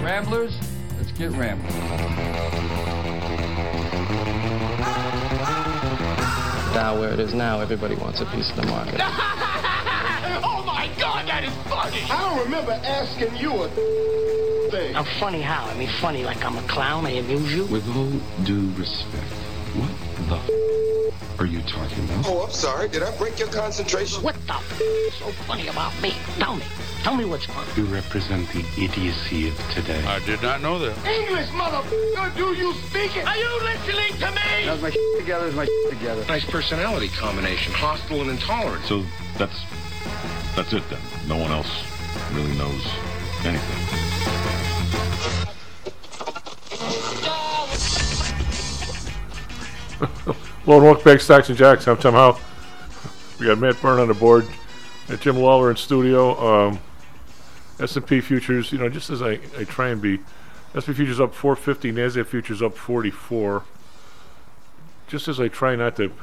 Ramblers, let's get rambling. Now where it is now, everybody wants a piece of the market. Oh my God, that is funny! I don't remember asking you a thing. I'm funny how? I mean funny like I'm a clown, I amuse you? With all due respect, what the are you talking about? Oh, I'm sorry. Did I break your concentration? What the is so funny about me? Tell me. Tell me what's funny. You represent the idiocy of today. I did not know that. English, motherfucker, do you speak it? Are you listening to me? How's my together? Is my together? Nice personality combination, hostile and intolerant. So that's it then. No one else really knows anything. Hello and welcome back to Stocks and Jocks. I'm Tom Howe. We got Matt Byrne on the board, and Jim Lawler in studio. S&P futures, just as I try and be, S&P futures up 450, NASDAQ futures up 44. Just as I try not to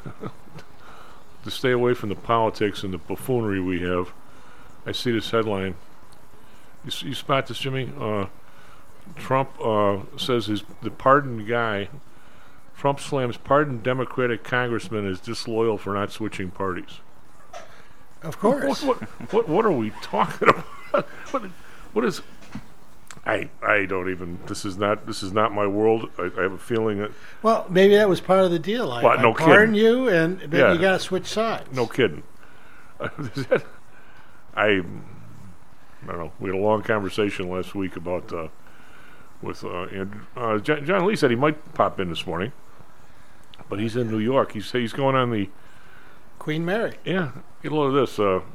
to stay away from the politics and the buffoonery we have, I see this headline. You spot this, Jimmy? Trump says the pardoned guy. Trump slams pardoned Democratic congressman as disloyal for not switching parties. Of course. What are we talking about? What is? I don't even. This is not my world. I have a feeling that. Well, maybe that was part of the deal. I pardon you, and then you got to switch sides. No kidding. I don't know. We had a long conversation last week about with Andrew. John Lee said he might pop in this morning, but he's in New York. He's going on the Queen Mary. Yeah, get a load of this,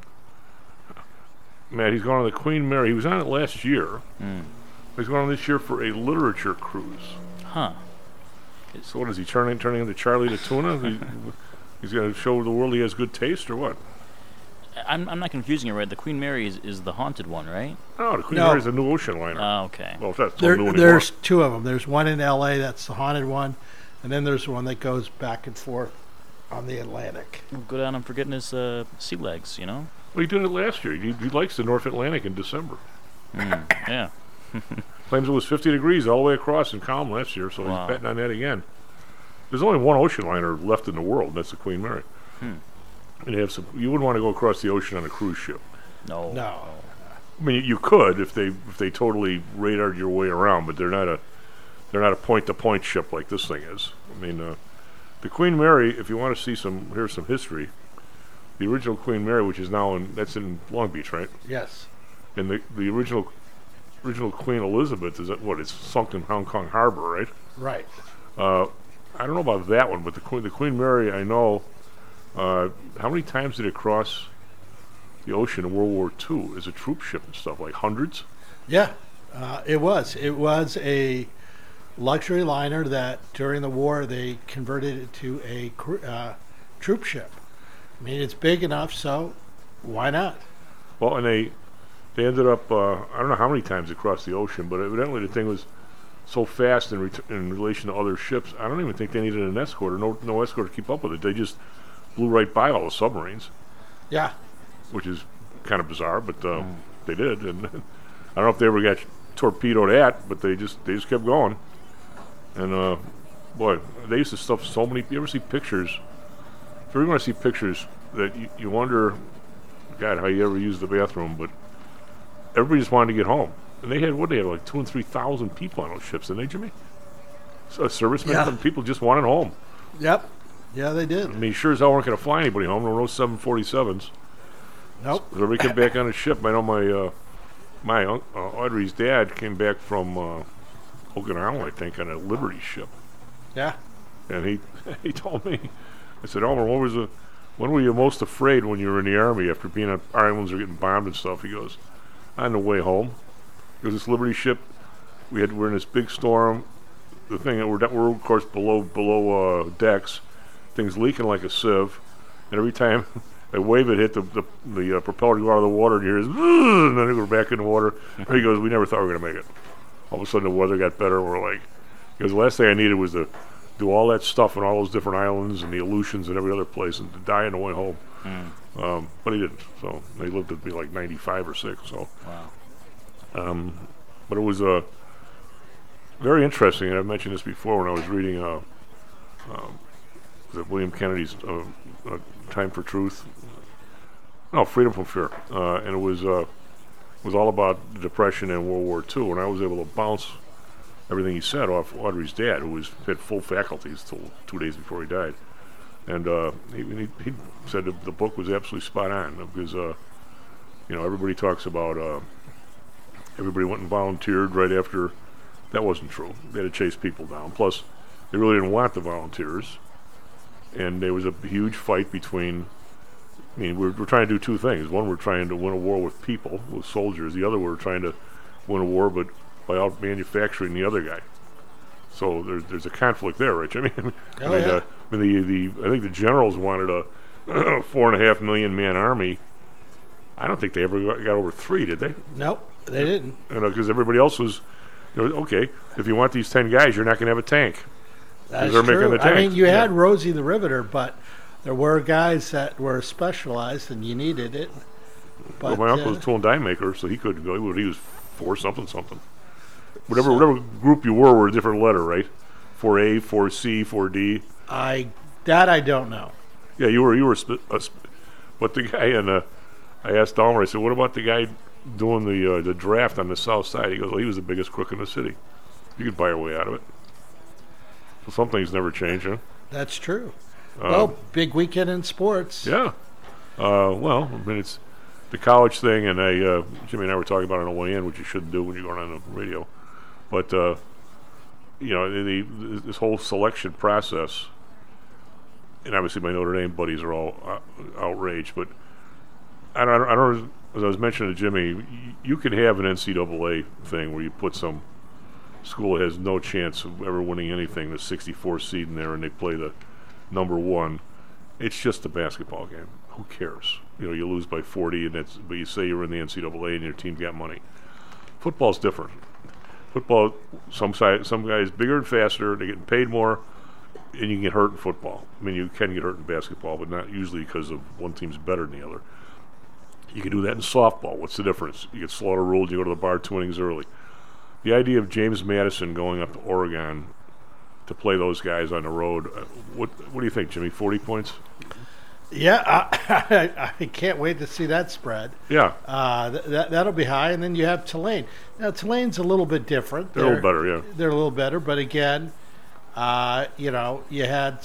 Matt. He's going on the Queen Mary. He was on it last year. He's going on this year for a literature cruise. Huh. So what is he turning into Charlie the Tuna? He's going to show the world he has good taste, or what? I'm not confusing it, right? The Queen Mary is the haunted one, right? No, the Queen Mary is a new ocean liner. Oh, okay. Well, that's new anymore. There's two of them. There's one in L.A. that's the haunted one, and then there's one that goes back and forth on the Atlantic. We'll go down and forgetting his sea legs, Well, he did it last year. He likes the North Atlantic in December. Yeah. Claims it was 50 degrees all the way across in calm last year, so he's betting on that again. There's only one ocean liner left in the world, and that's the Queen Mary. And you wouldn't want to go across the ocean on a cruise ship. No. I mean, you could if they totally radared your way around, but they're not a point-to-point ship like this thing is. I mean, the Queen Mary, if you want to see here's some history. The original Queen Mary, which is now that's in Long Beach, right? Yes. And the original Queen Elizabeth it's sunk in Hong Kong Harbor, right? Right. I don't know about that one, but the Queen Mary, I know. How many times did it cross the ocean in World War II as a troop ship and stuff? Like hundreds? Yeah, it was. It was a luxury liner that during the war they converted it to a troop ship. I mean, it's big enough, so why not? Well, and they ended up, I don't know how many times it crossed the ocean, but evidently the thing was so fast in relation to other ships, I don't even think they needed an escort or no escort to keep up with it. They just flew right by all the submarines. Yeah. Which is kind of bizarre, but they did. And I don't know if they ever got torpedoed at, but they just kept going. And, boy, they used to stuff so many. You ever see pictures? If you ever want to see pictures that you wonder, God, how you ever use the bathroom, but everybody just wanted to get home. And they had like 2,000 and 3,000 people on those ships, didn't they, Jimmy? So servicemen and people just wanted home. Yep. Yeah, they did. I mean, sure as hell weren't going to fly anybody home. There were no 747s. Nope. So everybody came back on the ship. I know my Audrey's dad came back from Okinawa, I think, on a Liberty ship. Yeah. And he told me, I said, Elmer, when were you most afraid when you were in the Army after being on islands or getting bombed and stuff? He goes, on the way home. It was this Liberty ship. We're in this big storm. The thing that we're of course below decks. Things leaking like a sieve, and every time a wave had hit the propeller to go out of the water, and you hear this, and then we go back in the water. And he goes, we never thought we were going to make it. All of a sudden the weather got better, and we're like, because the last thing I needed was to do all that stuff on all those different islands and the Aleutians and every other place and to die on the way home. But he didn't, so he lived to be like 95 or 6. So, wow. But it was very interesting, and I've mentioned this before when I was reading William Kennedy's Time for Truth. No, Freedom from Fear, and it was all about the Depression and World War II, and I was able to bounce everything he said off Audrey's dad, who had full faculties till 2 days before he died, and he said the book was absolutely spot on because everybody talks about everybody went and volunteered right after. That wasn't true. They had to chase people down. Plus, they really didn't want the volunteers, and there was a huge fight between. I mean, we're trying to do two things. One, we're trying to win a war with people, with soldiers. The other, we're trying to win a war, but by out manufacturing the other guy. So there's a conflict there, Rich. I mean, I think the generals wanted a 4.5 million man army. I don't think they ever got over 3, did they? Nope, they didn't. Because everybody else was, okay, if you want these 10 guys, you're not going to have a tank. That's they're true. Making the tank. I mean, you had Rosie the Riveter, but there were guys that were specialized, and you needed it. But, my uncle was a tool and die maker, so he couldn't go. He was 4 something. Whatever group you were a different letter, right? 4A, 4C, 4D. I don't know. Yeah, you were. But the guy I asked Dahmer. I said, "What about the guy doing the draft on the south side?" He goes, "Well, he was the biggest crook in the city. You could buy your way out of it." So some things never change, huh? That's true. Well, big weekend in sports. Yeah. Well, I mean, it's the college thing, and Jimmy and I were talking about it on the way in, which you shouldn't do when you're going on the radio. But this whole selection process, and obviously my Notre Dame buddies are all outraged. But I don't. As I was mentioning to Jimmy, you can have an NCAA thing where you put some school that has no chance of ever winning anything, the 64 seed in there, and they play the number 1. It's just a basketball game. Who cares? You lose by 40, but you say you're in the NCAA and your team's got money. Football's different. Football, some guys bigger and faster, they're getting paid more, and you can get hurt in football. I mean, you can get hurt in basketball, but not usually because of one team's better than the other. You can do that in softball. What's the difference? You get slaughter ruled, you go to the bar 2 innings early. The idea of James Madison going up to Oregon to play those guys on the road, what do you think, Jimmy? 40 points? Yeah, I can't wait to see that spread. Yeah. That'll be high. And then you have Tulane. Now, Tulane's a little bit different. They're a little better, yeah. They're a little better. But again, you had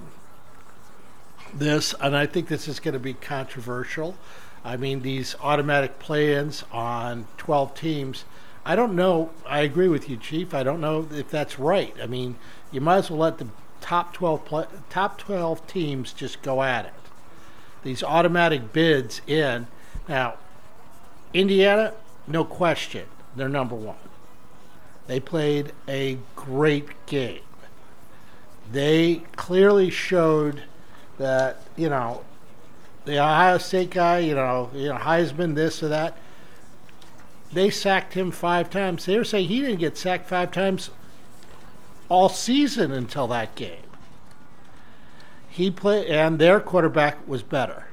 this, and I think this is going to be controversial. I mean, these automatic play-ins on 12 teams, I don't know. I agree with you, Chief. I don't know if that's right. I mean, you might as well let the top 12 teams just go at it. These automatic bids in. Now, Indiana, no question, they're number 1. They played a great game. They clearly showed that, the Ohio State guy, Heisman, this or that, they sacked him 5 times. They were saying he didn't get sacked 5 times all season until that game. He played, and their quarterback was better.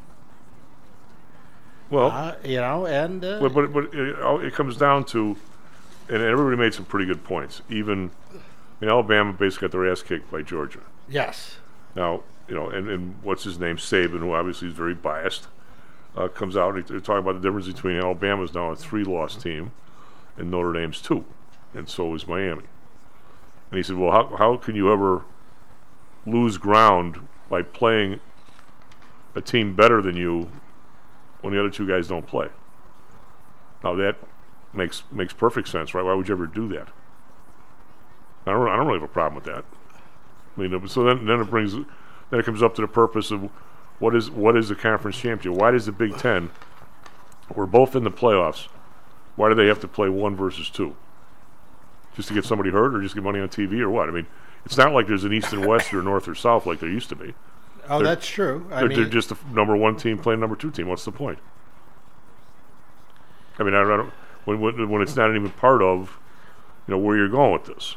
Well, but it comes down to, and everybody made some pretty good points. Even, Alabama basically got their ass kicked by Georgia. Yes. Now, and what's his name, Saban, who obviously is very biased, comes out and they're talking about the difference between Alabama's now a 3-loss team and Notre Dame's 2, and so is Miami. And he said, well, how can you ever lose ground by playing a team better than you when the other 2 guys don't play? Now that makes perfect sense, right? Why would you ever do that? I don't really have a problem with that. I mean, so then it comes up to the purpose of what is the conference championship? Why does the Big Ten? We're both in the playoffs. Why do they have to play 1 versus 2? Just to get somebody hurt, or just get money on TV, or what? I mean, it's not like there's an East and West or North or South like there used to be. That's true. They're just the number 1 team playing number 2 team. What's the point? I mean, I don't when it's not even part of, where you're going with this.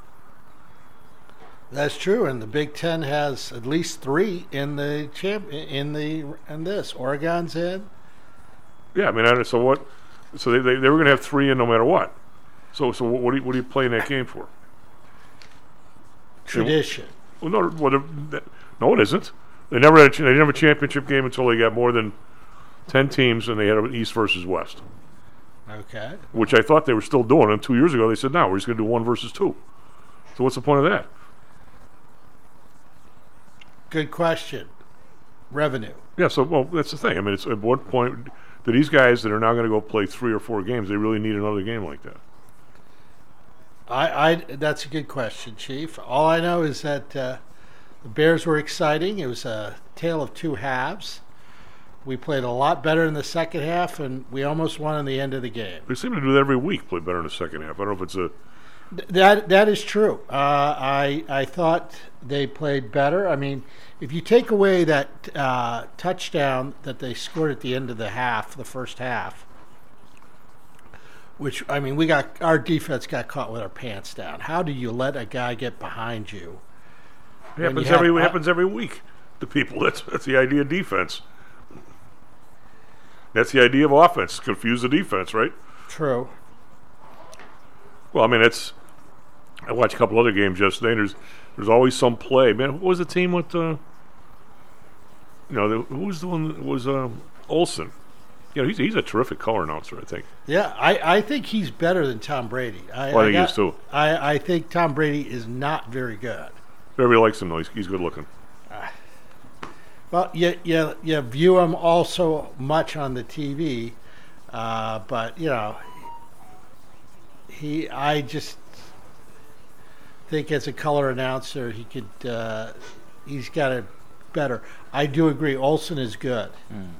That's true, and the Big Ten has at least 3 in the in this. Oregon's in. Yeah, I mean, so what? So they were going to have 3 in no matter what. So what are you playing that game for? Tradition. Well, no, it isn't. They never had they didn't have a championship game until they got more than 10 teams, and they had an East versus West. Okay. Which I thought they were still doing. And 2 years ago, they said, no, we're just going to do 1 versus 2. So what's the point of that? Good question. Revenue. Yeah, so, well, that's the thing. I mean, it's at what point do these guys that are now going to go play 3 or 4 games, they really need another game like that? That's a good question, Chief. All I know is that the Bears were exciting. It was a tale of two halves. We played a lot better in the second half, and we almost won in the end of the game. They seem to do that every week, play better in the second half. I don't know if it's a... That is true. I thought they played better. I mean, if you take away that touchdown that they scored at the end of the first half, which, I mean, our defense got caught with our pants down. How do you let a guy get behind you? It happens every week to people. That's the idea of defense. That's the idea of offense. Confuse the defense, right? True. Well, I mean, I watched a couple other games yesterday, and there's always some play. Man, what was the team with who was the one that was Olsen? You know, he's a terrific color announcer, I think. Yeah, I think he's better than Tom Brady. I think he is too. I think Tom Brady is not very good. Everybody likes him though. He's good looking. Well, you view him all so much on the TV, but you know, I just think as a color announcer, he's got it better. I do agree. Olsen is good.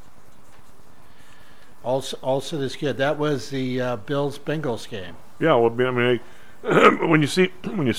Olsen is good. That was the Bills-Bengals game. Yeah, well, I mean, when you see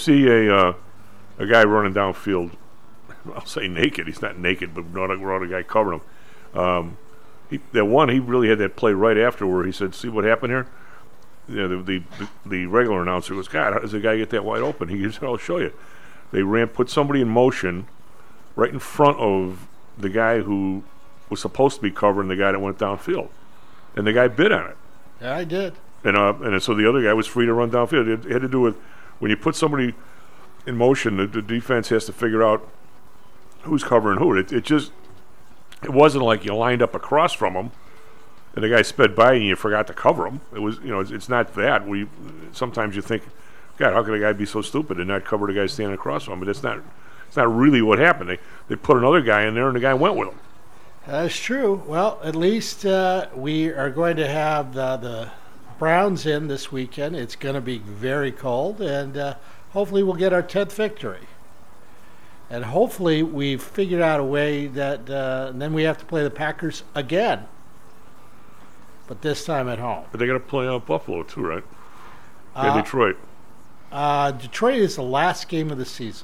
a guy running downfield, I'll say naked. He's not naked, but not a guy covering him. He really had that play right after where he said, "See what happened here." You know, the regular announcer goes, "God, how does the guy get that wide open?" He said, "I'll show you." They put somebody in motion right in front of the guy who was supposed to be covering the guy that went downfield, and the guy bid on it. Yeah, I did. And so the other guy was free to run downfield. It had to do with when you put somebody in motion, the defense has to figure out who's covering who. It wasn't like you lined up across from him and the guy sped by and you forgot to cover him. It was, it's not that. Sometimes you think, God, how could a guy be so stupid and not cover the guy standing across from him? But it's not really what happened. They put another guy in there and the guy went with him. That's true. Well, at least we are going to have the Browns in this weekend. It's going to be very cold, and hopefully we'll get our 10th victory. And hopefully we've figured out a way that and then we have to play the Packers again, but this time at home. But they got to play Buffalo too, right? Yeah, Detroit. Detroit is the last game of the season.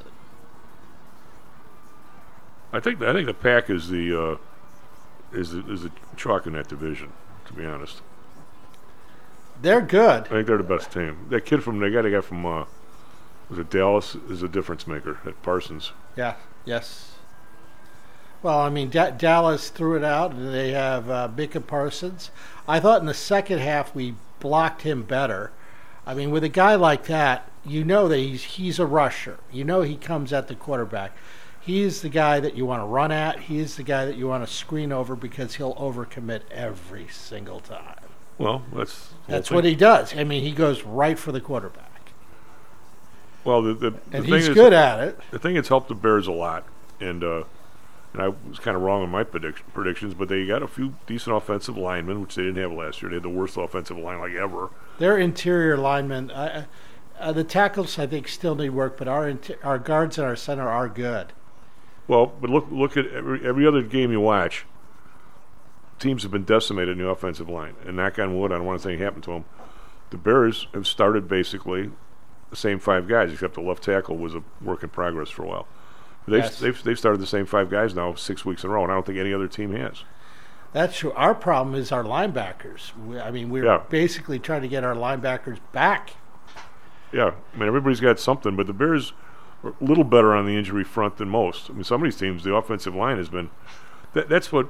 I think the Pack is the chalk in that division. To be honest, they're good. I think they're the best team. That kid from was it Dallas is a difference maker at Parsons. Yeah. Yes. Well, I mean, Dallas threw it out, and they have Micah Parsons. I thought in the second half we blocked him better. I mean, with a guy like that, you know that he's a rusher. You know he comes at the quarterback. He's the guy that you want to run at. He's the guy that you want to screen over because he'll overcommit every single time. Well, that's what he does. I mean, he goes right for the quarterback. Well, and he's good at it. The thing that's helped the Bears a lot, and I was kind of wrong on my predictions, but they got a few decent offensive linemen, which they didn't have last year. They had the worst offensive line like ever. Their interior linemen, the tackles I think still need work, but our guards and our center are good. Well, but look at every other game you watch. Teams have been decimated in the offensive line, and knock on wood, I don't want to say anything happened to them. The Bears have started basically the same 5 guys, except the left tackle was a work in progress for a while. They've started the same 5 guys now 6 weeks in a row, and I don't think any other team has. That's true. Our problem is our linebackers. We're basically trying to get our linebackers back. Yeah, I mean, everybody's got something, but the Bears are a little better on the injury front than most. I mean, some of these teams, the offensive line has been that's what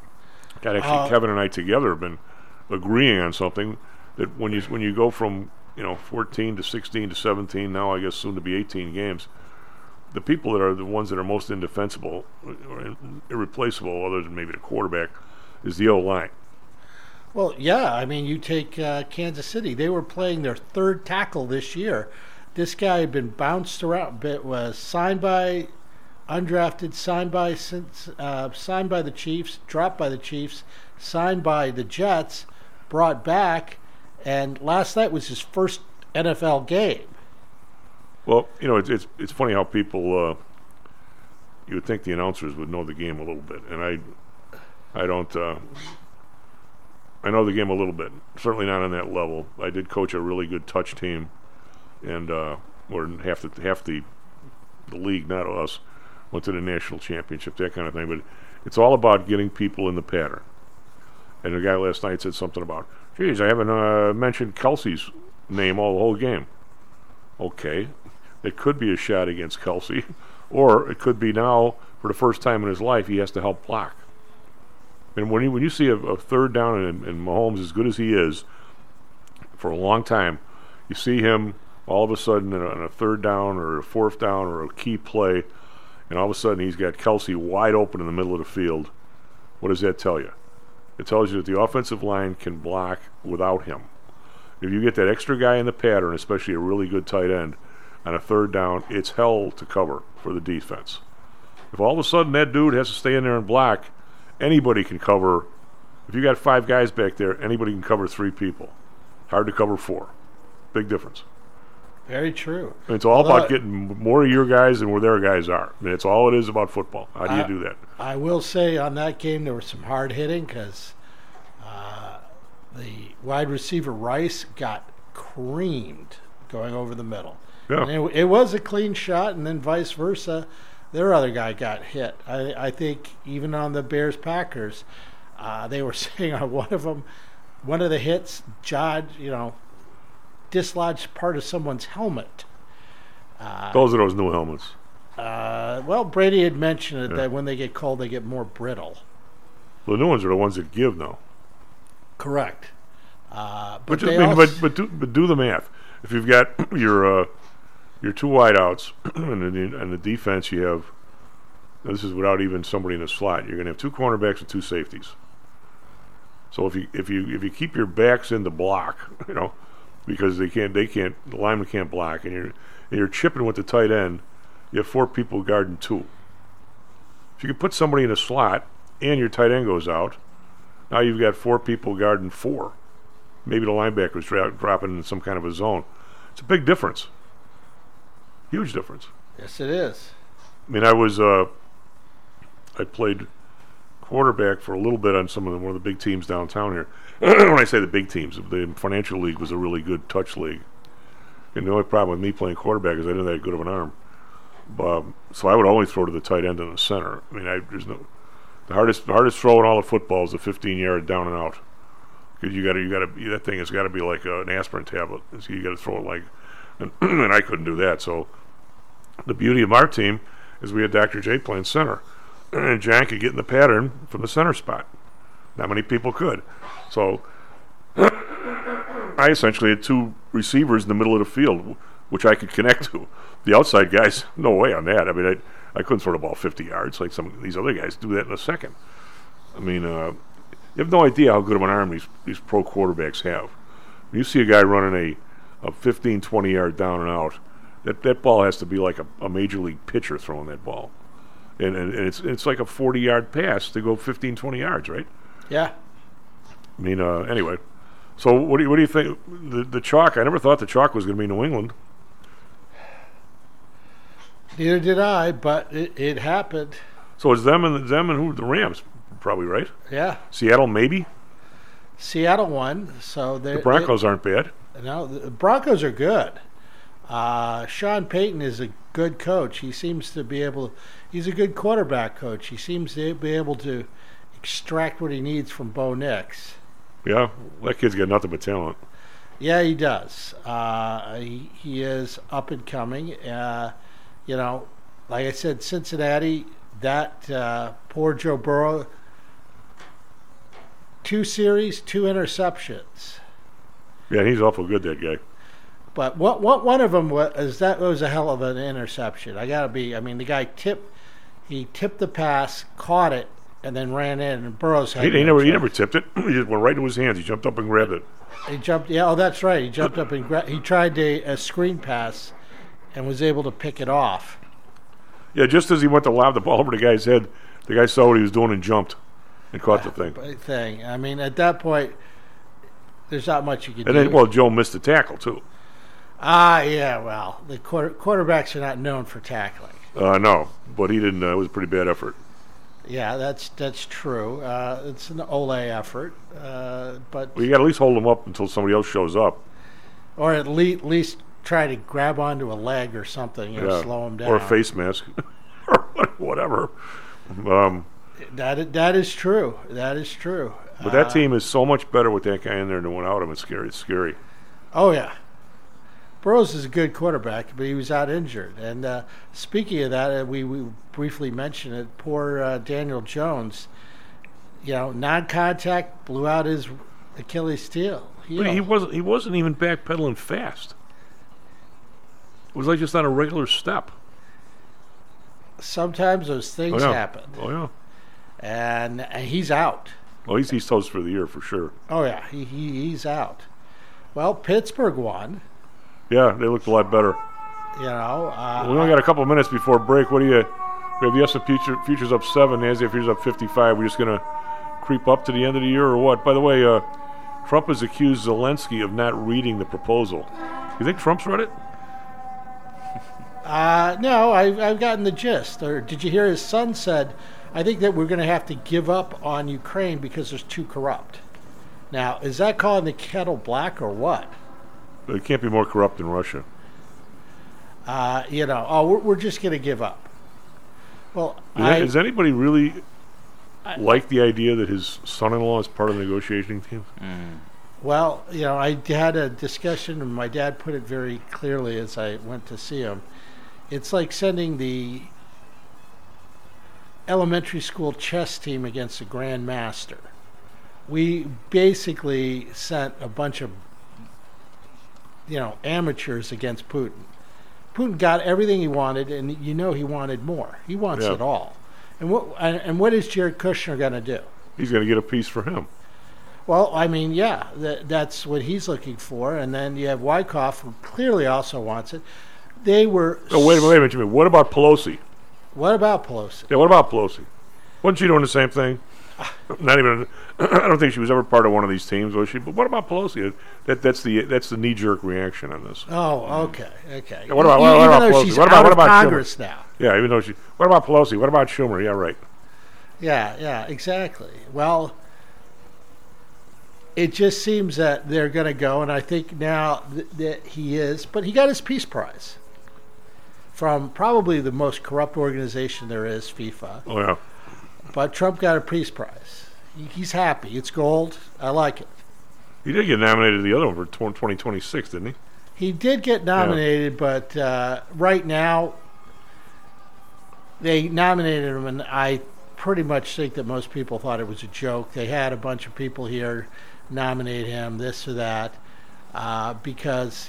Kevin and I together have been agreeing on something, that when you go from 14 to 16 to 17, now I guess soon to be 18 games. The people that are the ones that are most indefensible or irreplaceable, other than maybe the quarterback, is the O-line. Well, yeah, I mean, you take Kansas City. They were playing their third tackle this year. This guy had been bounced around, but was signed by undrafted, signed by the Chiefs, dropped by the Chiefs, signed by the Jets, brought back, and last night was his first NFL game. Well, it's funny how people you would think the announcers would know the game a little bit, and I don't. I know the game a little bit, certainly not on that level. I did coach a really good touch team, and or half the league, not us, went to the national championship, that kind of thing. But it's all about getting people in the pattern. And the guy last night said something about, geez, I haven't mentioned Kelsey's name all the whole game. Okay, it could be a shot against Kelsey, or it could be now, for the first time in his life, he has to help block. And when you see a third down and Mahomes, as good as he is, for a long time, you see him all of a sudden on a third down or a fourth down or a key play, and all of a sudden he's got Kelsey wide open in the middle of the field. What does that tell you? It tells you that the offensive line can block without him. If you get that extra guy in the pattern, especially a really good tight end, on a third down, it's hell to cover for the defense. If all of a sudden that dude has to stay in there and block, anybody can cover. If you got 5 guys back there, anybody can cover 3 people. Hard to cover 4. Big difference. Very true. And it's all about getting more of your guys than where their guys are. I mean, it's all it is about football. How do you do that? I will say on that game there was some hard hitting because the wide receiver Rice got creamed going over the middle. Yeah. And it was a clean shot, and then vice versa. Their other guy got hit. I think even on the Bears-Packers, they were saying on one of the hits, dislodged part of someone's helmet. Those are those new helmets. Well, Brady had mentioned that when they get cold, they get more brittle. The new ones are the ones that give now. Correct. But do the math. If you've got your 2 wideouts and the defense, you have, this is without even somebody in the slot, you're going to have 2 cornerbacks and 2 safeties. So if you keep your backs in the block, because the lineman can't block, and you're chipping with the tight end, you have 4 people guarding 2. If you could put somebody in a slot and your tight end goes out, now you've got 4 people guarding 4. Maybe the linebacker's dropping in some kind of a zone. It's a big difference. Huge difference. Yes, it is. I mean, I played quarterback for a little bit on one of the big teams downtown here. When I say the big teams, the Financial League was a really good touch league. And the only problem with me playing quarterback is I didn't have that good of an arm. So I would only throw to the tight end in the center. I mean, the hardest throw in all of football is a 15-yard down and out. Because that thing has got to be like an aspirin tablet. So you got to throw it like, and I couldn't do that. So the beauty of our team is we had Dr. J playing center, and Jan could get in the pattern from the center spot. Not many people could. So I essentially had 2 receivers in the middle of the field, which I could connect to. The outside guys, no way on that. I mean, I couldn't throw the ball 50 yards like some of these other guys do that in a second. I mean, you have no idea how good of an arm these pro quarterbacks have. When you see a guy running a 15, 20-yard down and out, that ball has to be like a major league pitcher throwing that ball. And it's like a 40-yard pass to go 15, 20 yards, right? Yeah. I mean, anyway. So what do you think? The chalk, I never thought the chalk was going to be New England. Neither did I, but it happened. So it's them and who? The Rams, probably, right? Yeah. Seattle, maybe? Seattle won, so the Broncos aren't bad. No, the Broncos are good. Sean Payton is a good coach. He seems to be he's a good quarterback coach. He seems to be able to extract what he needs from Bo Nix. Yeah, that kid's got nothing but talent. Yeah, he does. He is up and coming. Like I said, Cincinnati, that poor Joe Burrow, 2 series, 2 interceptions. Yeah, he's awful good, that guy. But one of them was a hell of an interception. The guy tipped the pass, caught it, and then ran in, and Burrows had he never tipped it. He just went right into his hands. He jumped up and grabbed it. He jumped. Yeah, oh, that's right. He jumped up and he tried a screen pass, and was able to pick it off. Yeah, just as he went to lob the ball over the guy's head, the guy saw what he was doing and jumped and caught the thing. I mean, at that point, there's not much you can do. And then, well, Joe missed the tackle too. Yeah. Well, the quarterbacks are not known for tackling. No, but he didn't. It was a pretty bad effort. Yeah, that's true. It's an Ole effort, but you got to at least hold him up until somebody else shows up, or at least try to grab onto a leg or something, slow him down, or a face mask, or whatever. That is true. That is true. But that team is so much better with that guy in there than without him. It's scary. It's scary. Oh yeah. Burrows is a good quarterback, but he was out injured. And speaking of that, we briefly mentioned it. Poor Daniel Jones, non-contact, blew out his Achilles heel. But he wasn't even backpedaling fast. It was like just on a regular step. Sometimes those things happen. Oh yeah. And he's out. Well, he's toast for the year for sure. Oh yeah, he's out. Well, Pittsburgh won. Yeah, they looked a lot better. We only got a couple of minutes before break. What do you? We have the S&P futures up 7, NASDAQ futures up 55. We're just gonna creep up to the end of the year, or what? By the way, Trump has accused Zelensky of not reading the proposal. You think Trump's read it? No, I've gotten the gist. Or did you hear his son said, I think that we're going to have to give up on Ukraine because it's too corrupt. Now, is that calling the kettle black or what? It can't be more corrupt than Russia. We're just going to give up. Well, does anybody really like the idea that his son-in-law is part of the negotiating team? Well, I had a discussion, and my dad put it very clearly as I went to see him. It's like sending the elementary school chess team against a grandmaster. We basically sent a bunch of amateurs against Putin. Putin got everything he wanted, and he wanted more. He wants it all. And what is Jared Kushner going to do? He's going to get a piece for him. Well, that's what he's looking for. And then you have Wyckoff, who clearly also wants it. They were. Oh, wait a minute, Jimmy. What about Pelosi? What about Pelosi? Yeah, what about Pelosi? Wasn't she doing the same thing? Not even. I don't think she was ever part of one of these teams, was she? But what about Pelosi? That's the knee-jerk reaction on this. Oh, okay. Yeah, what about Pelosi? She's what out about of Congress Schumer? now? Yeah, even though she. What about Pelosi? What about Schumer? Yeah, right. Yeah, exactly. Well, it just seems that they're going to go, and I think now that he is, but he got his Peace Prize from probably the most corrupt organization there is, FIFA. Oh, yeah. But Trump got a Peace Prize. He's happy. It's gold. I like it. He did get nominated to the other one for 2026, didn't he? He did get nominated, but right now they nominated him, and I pretty much think that most people thought it was a joke. They had a bunch of people here nominate him, this or that, because,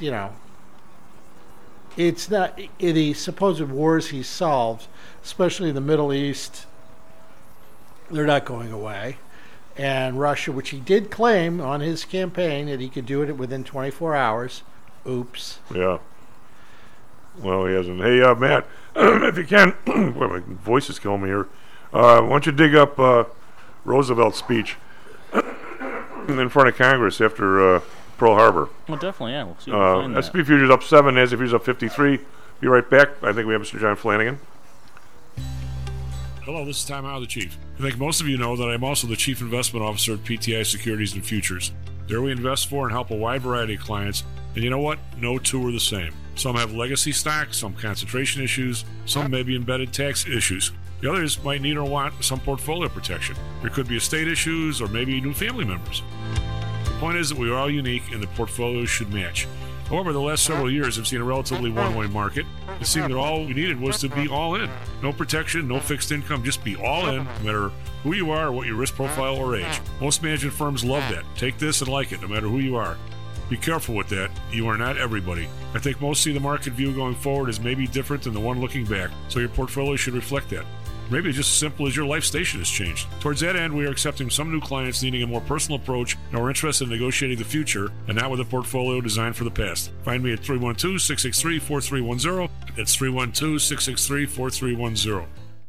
it's not the supposed wars he solved, especially in the Middle East. They're not going away. And Russia, which he did claim on his campaign that he could do it within 24 hours. Oops. Yeah. Well, he hasn't. Hey, Matt, if you can, well, my voice is killing me here. Why don't you dig up Roosevelt's speech in front of Congress after Pearl Harbor? Well, definitely, yeah. We'll see if we find that. SP futures up 7, NASDAQ futures up 53. Be right back. I think we have Mr. John Flanagan. Hello, this is Tom Howe, the Chief. I think most of you know that I'm also the Chief Investment Officer at PTI Securities and Futures. There we invest for and help a wide variety of clients, and you know what? No two are the same. Some have legacy stocks, some concentration issues, some may be embedded tax issues. The others might need or want some portfolio protection. There could be estate issues or maybe new family members. The point is that we are all unique and the portfolios should match. However, the last several years have seen a relatively one-way market. It seemed that all we needed was to be all in. No protection, no fixed income, just be all in, no matter who you are or what your risk profile or age. Most management firms love that. Take this and like it, no matter who you are. Be careful with that. You are not everybody. I think most see the market view going forward as maybe different than the one looking back, so your portfolio should reflect that. Maybe it's just as simple as your life station has changed. Towards that end, we are accepting some new clients needing a more personal approach and are interested in negotiating the future and not with a portfolio designed for the past. Find me at 312-663-4310. That's 312-663-4310.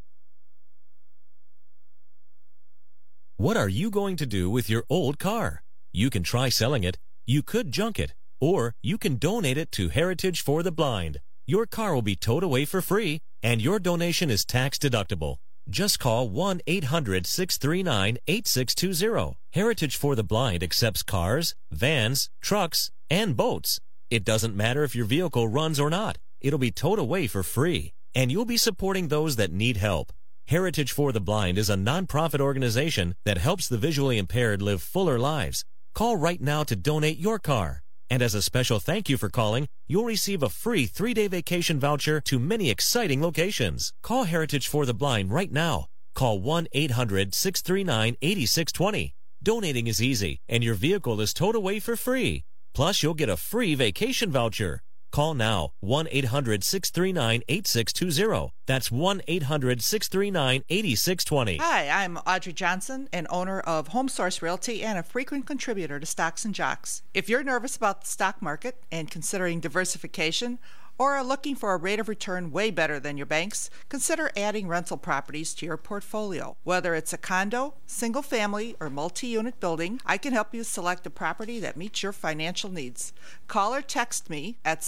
What are you going to do with your old car? You can try selling it, you could junk it, or you can donate it to Heritage for the Blind. Your car will be towed away for free, and your donation is tax deductible. Just call 1-800-639-8620. Heritage for the Blind accepts cars, vans, trucks, and boats. It doesn't matter if your vehicle runs or not. It'll be towed away for free, and you'll be supporting those that need help. Heritage for the Blind is a non-profit organization that helps the visually impaired live fuller lives. Call right now to donate your car. And as a special thank you for calling, you'll receive a free 3-day vacation voucher to many exciting locations. Call Heritage for the Blind right now. Call 1-800-639-8620. Donating is easy, and your vehicle is towed away for free. Plus, you'll get a free vacation voucher. Call now, 1-800-639-8620. That's 1-800-639-8620. Hi, I'm Audrey Johnson, an owner of Home Source Realty and a frequent contributor to Stocks and Jocks. If you're nervous about the stock market and considering diversification, or are looking for a rate of return way better than your bank's, consider adding rental properties to your portfolio. Whether it's a condo, single family, or multi-unit building, I can help you select a property that meets your financial needs. Call or text me at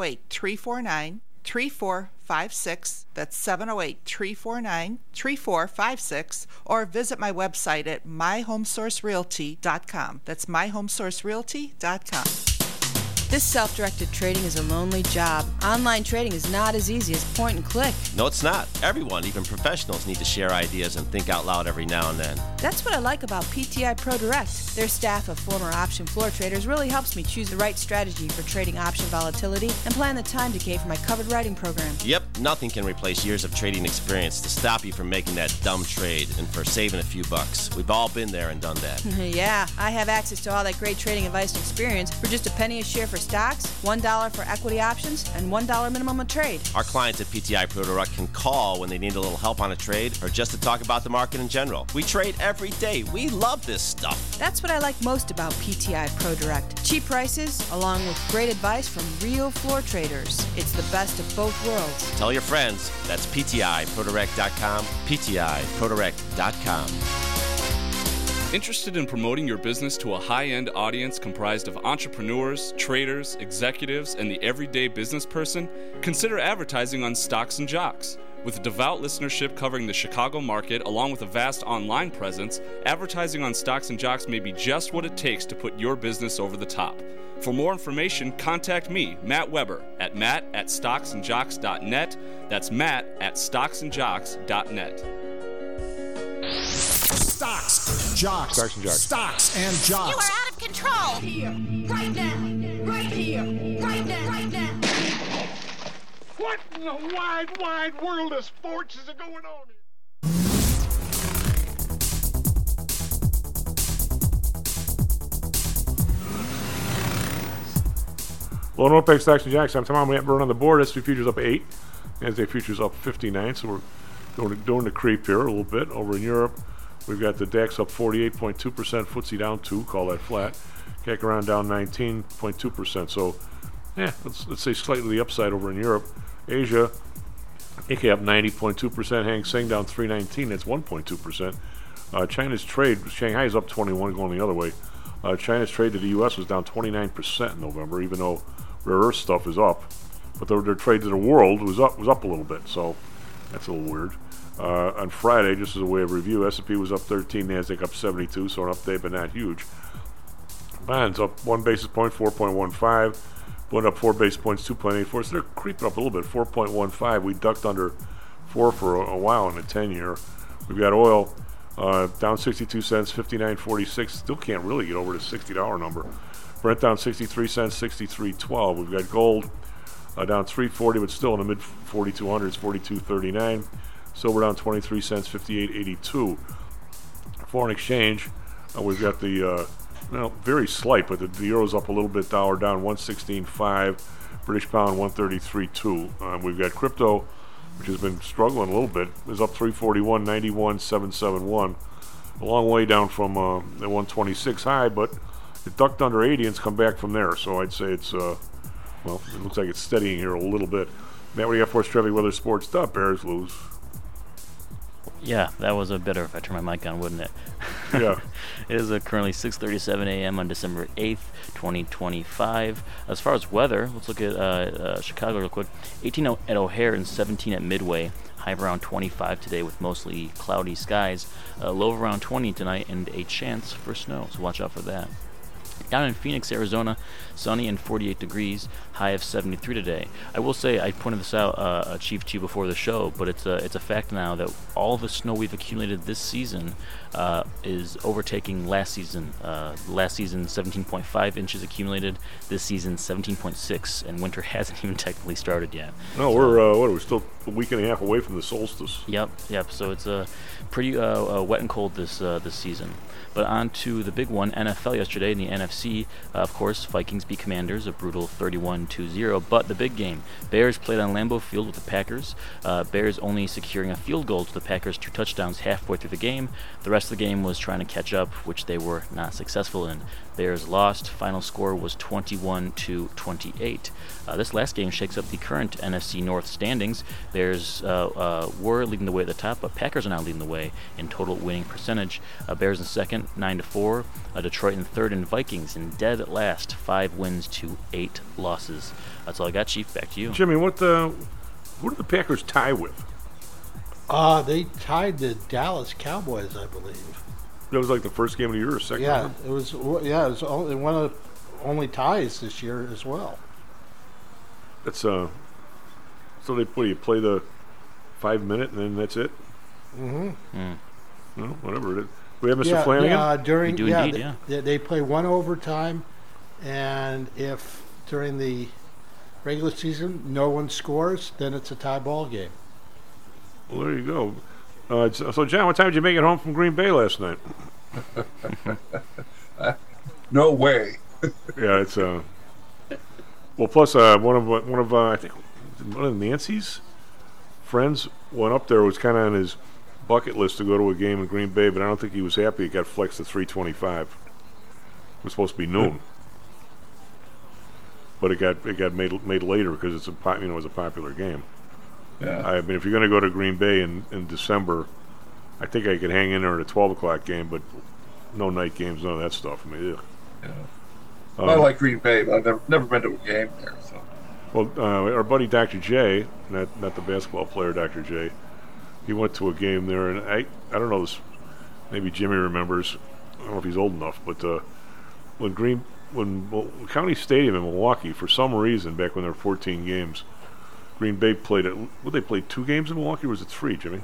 708-349-3456. That's 708-349-3456, or visit my website at myhomesourcerealty.com. That's myhomesourcerealty.com. This self-directed trading is a lonely job. Online trading is not as easy as point and click. No, it's not. Everyone, even professionals, need to share ideas and think out loud every now and then. That's what I like about PTI Pro Direct. Their staff of former option floor traders really helps me choose the right strategy for trading option volatility and plan the time decay for my covered writing program. Yep, nothing can replace years of trading experience to stop you from making that dumb trade and for saving a few bucks. We've all been there and done that. Yeah, I have access to all that great trading advice and experience for just a penny a share for stocks, $1 for equity options, and $1 minimum a trade. Our clients at PTI Pro Direct can call when they need a little help on a trade or just to talk about the market in general. We trade every day. We love this stuff. That's what I like most about PTI Pro Direct. Cheap prices, along with great advice from real floor traders. It's the best of both worlds. Tell your friends. That's PTIProDirect.com, PTIProDirect.com. Interested in promoting your business to a high-end audience comprised of entrepreneurs, traders, executives, and the everyday business person? Consider advertising on Stocks and Jocks. With a devout listenership covering the Chicago market, along with a vast online presence, advertising on Stocks and Jocks may be just what it takes to put your business over the top. For more information, contact me, Matt Weber, at matt@stocksandjocks.net. That's matt@stocksandjocks.net. Stocks, jocks, Stocks and Jocks. Stocks and Jocks. You are out of control. Here, right now, right here, right now, right now. What in the wide, wide world of sports is going on here? Well, in Winnipeg Stocks and Jocks, I'm Tom. We have run on the board. S&P futures up 8. NASDAQ futures up 59. So we're doing the creep here a little bit. Over in Europe, we've got the DAX up 48.2%, FTSE down 2, call that flat. CAC around down 19.2%. So, yeah, let's say slightly the upside over in Europe. Asia, Nikkei up 90.2%, Hang Seng down 319, that's 1.2%. China's trade, Shanghai is up 21, going the other way. China's trade to the U.S. was down 29% in November, even though rare earth stuff is up. But their trade to the world was up a little bit, so that's a little weird. On Friday, just as a way of review, S&P was up 13, NASDAQ up 72, so an update, but not huge. Bonds up 1 basis point, 4.15. Went up 4 basis points, 2.84. So they're creeping up a little bit, 4.15. We ducked under 4 for a while in the 10-year. We've got oil down 62 cents, 59.46. Still can't really get over the $60 number. Brent down 63 cents, 63.12. We've got gold down 3.40, but still in the mid 4,200s, 42.39. Silver down 23 cents, 58.82. Foreign exchange, we've got the Well, very slight, but the euro's up a little bit. Dollar down 116.5. British pound 133.2. We've got crypto, which has been struggling a little bit, is up 341.91, 771. A long way down from the 126 high, but it ducked under 80 and it's come back from there. So I'd say it's, well, it looks like it's steadying here a little bit. Matt, what do you got for us, traffic, weather, sports stuff? Bears lose. Yeah, that was a better if I turn my mic on, wouldn't it? Yeah. It is currently 6:37 a.m. on December 8th, 2025. As far as weather, let's look at Chicago real quick. 18 at O'Hare and 17 at Midway. High of around 25 today with mostly cloudy skies. Low of around 20 tonight and a chance for snow, so watch out for that. Down in Phoenix, Arizona, sunny and 48 degrees, high of 73 today. I will say, I pointed this out, Chief, to you before the show, but it's a fact now that all the snow we've accumulated this season is overtaking last season. Last season, 17.5 inches accumulated. This season, 17.6, and winter hasn't even technically started yet. No, we're still a week and a half away from the solstice. Yep. So it's pretty wet and cold this season. But on to the big one, NFL yesterday in the NFC. Of course, Vikings beat Commanders, a brutal 31-2-0. But the big game, Bears played on Lambeau Field with the Packers. Bears only securing a field goal to the Packers' 2 touchdowns halfway through the game. The rest of the game was trying to catch up, which they were not successful in. Bears lost. Final score was 21-28. This last game shakes up the current NFC North standings. Bears were leading the way at the top, but Packers are now leading the way in total winning percentage. Bears in second, 9-4. Detroit in third, and Vikings in dead last, 5 wins to 8 losses. That's all I got, Chief. Back to you. Jimmy, who did the Packers tie with? They tied the Dallas Cowboys, I believe. That was like the first game of the year or second? Yeah, it was only one of the only ties this year as well. That's so they play the 5-minute and then that's it? Mm-hmm. No, whatever it is. We have Mr. Flanagan? They play one overtime, and if during the regular season no one scores, then it's a tie ball game. Well, there you go. So, John, what time did you make it home from Green Bay last night? No way. Yeah, it's well. Plus, one of I think one of Nancy's friends went up there. It was kind of on his bucket list to go to a game in Green Bay, but I don't think he was happy. It got flexed to 3:25. It was supposed to be noon, but it got made later because it was a popular game. Yeah. I mean, if you're going to go to Green Bay in December, I think I could hang in there at a 12 o'clock game, but no night games, none of that stuff. I mean, yeah. I like Green Bay, but I've never been to a game there. So. Well, our buddy Dr. J, not the basketball player Dr. J, he went to a game there, and I don't know this. Maybe Jimmy remembers. I don't know if he's old enough, but when County Stadium in Milwaukee, for some reason, back when there were 14 games. Green Bay played it. Would they play 2 games in Milwaukee, or was it 3, Jimmy?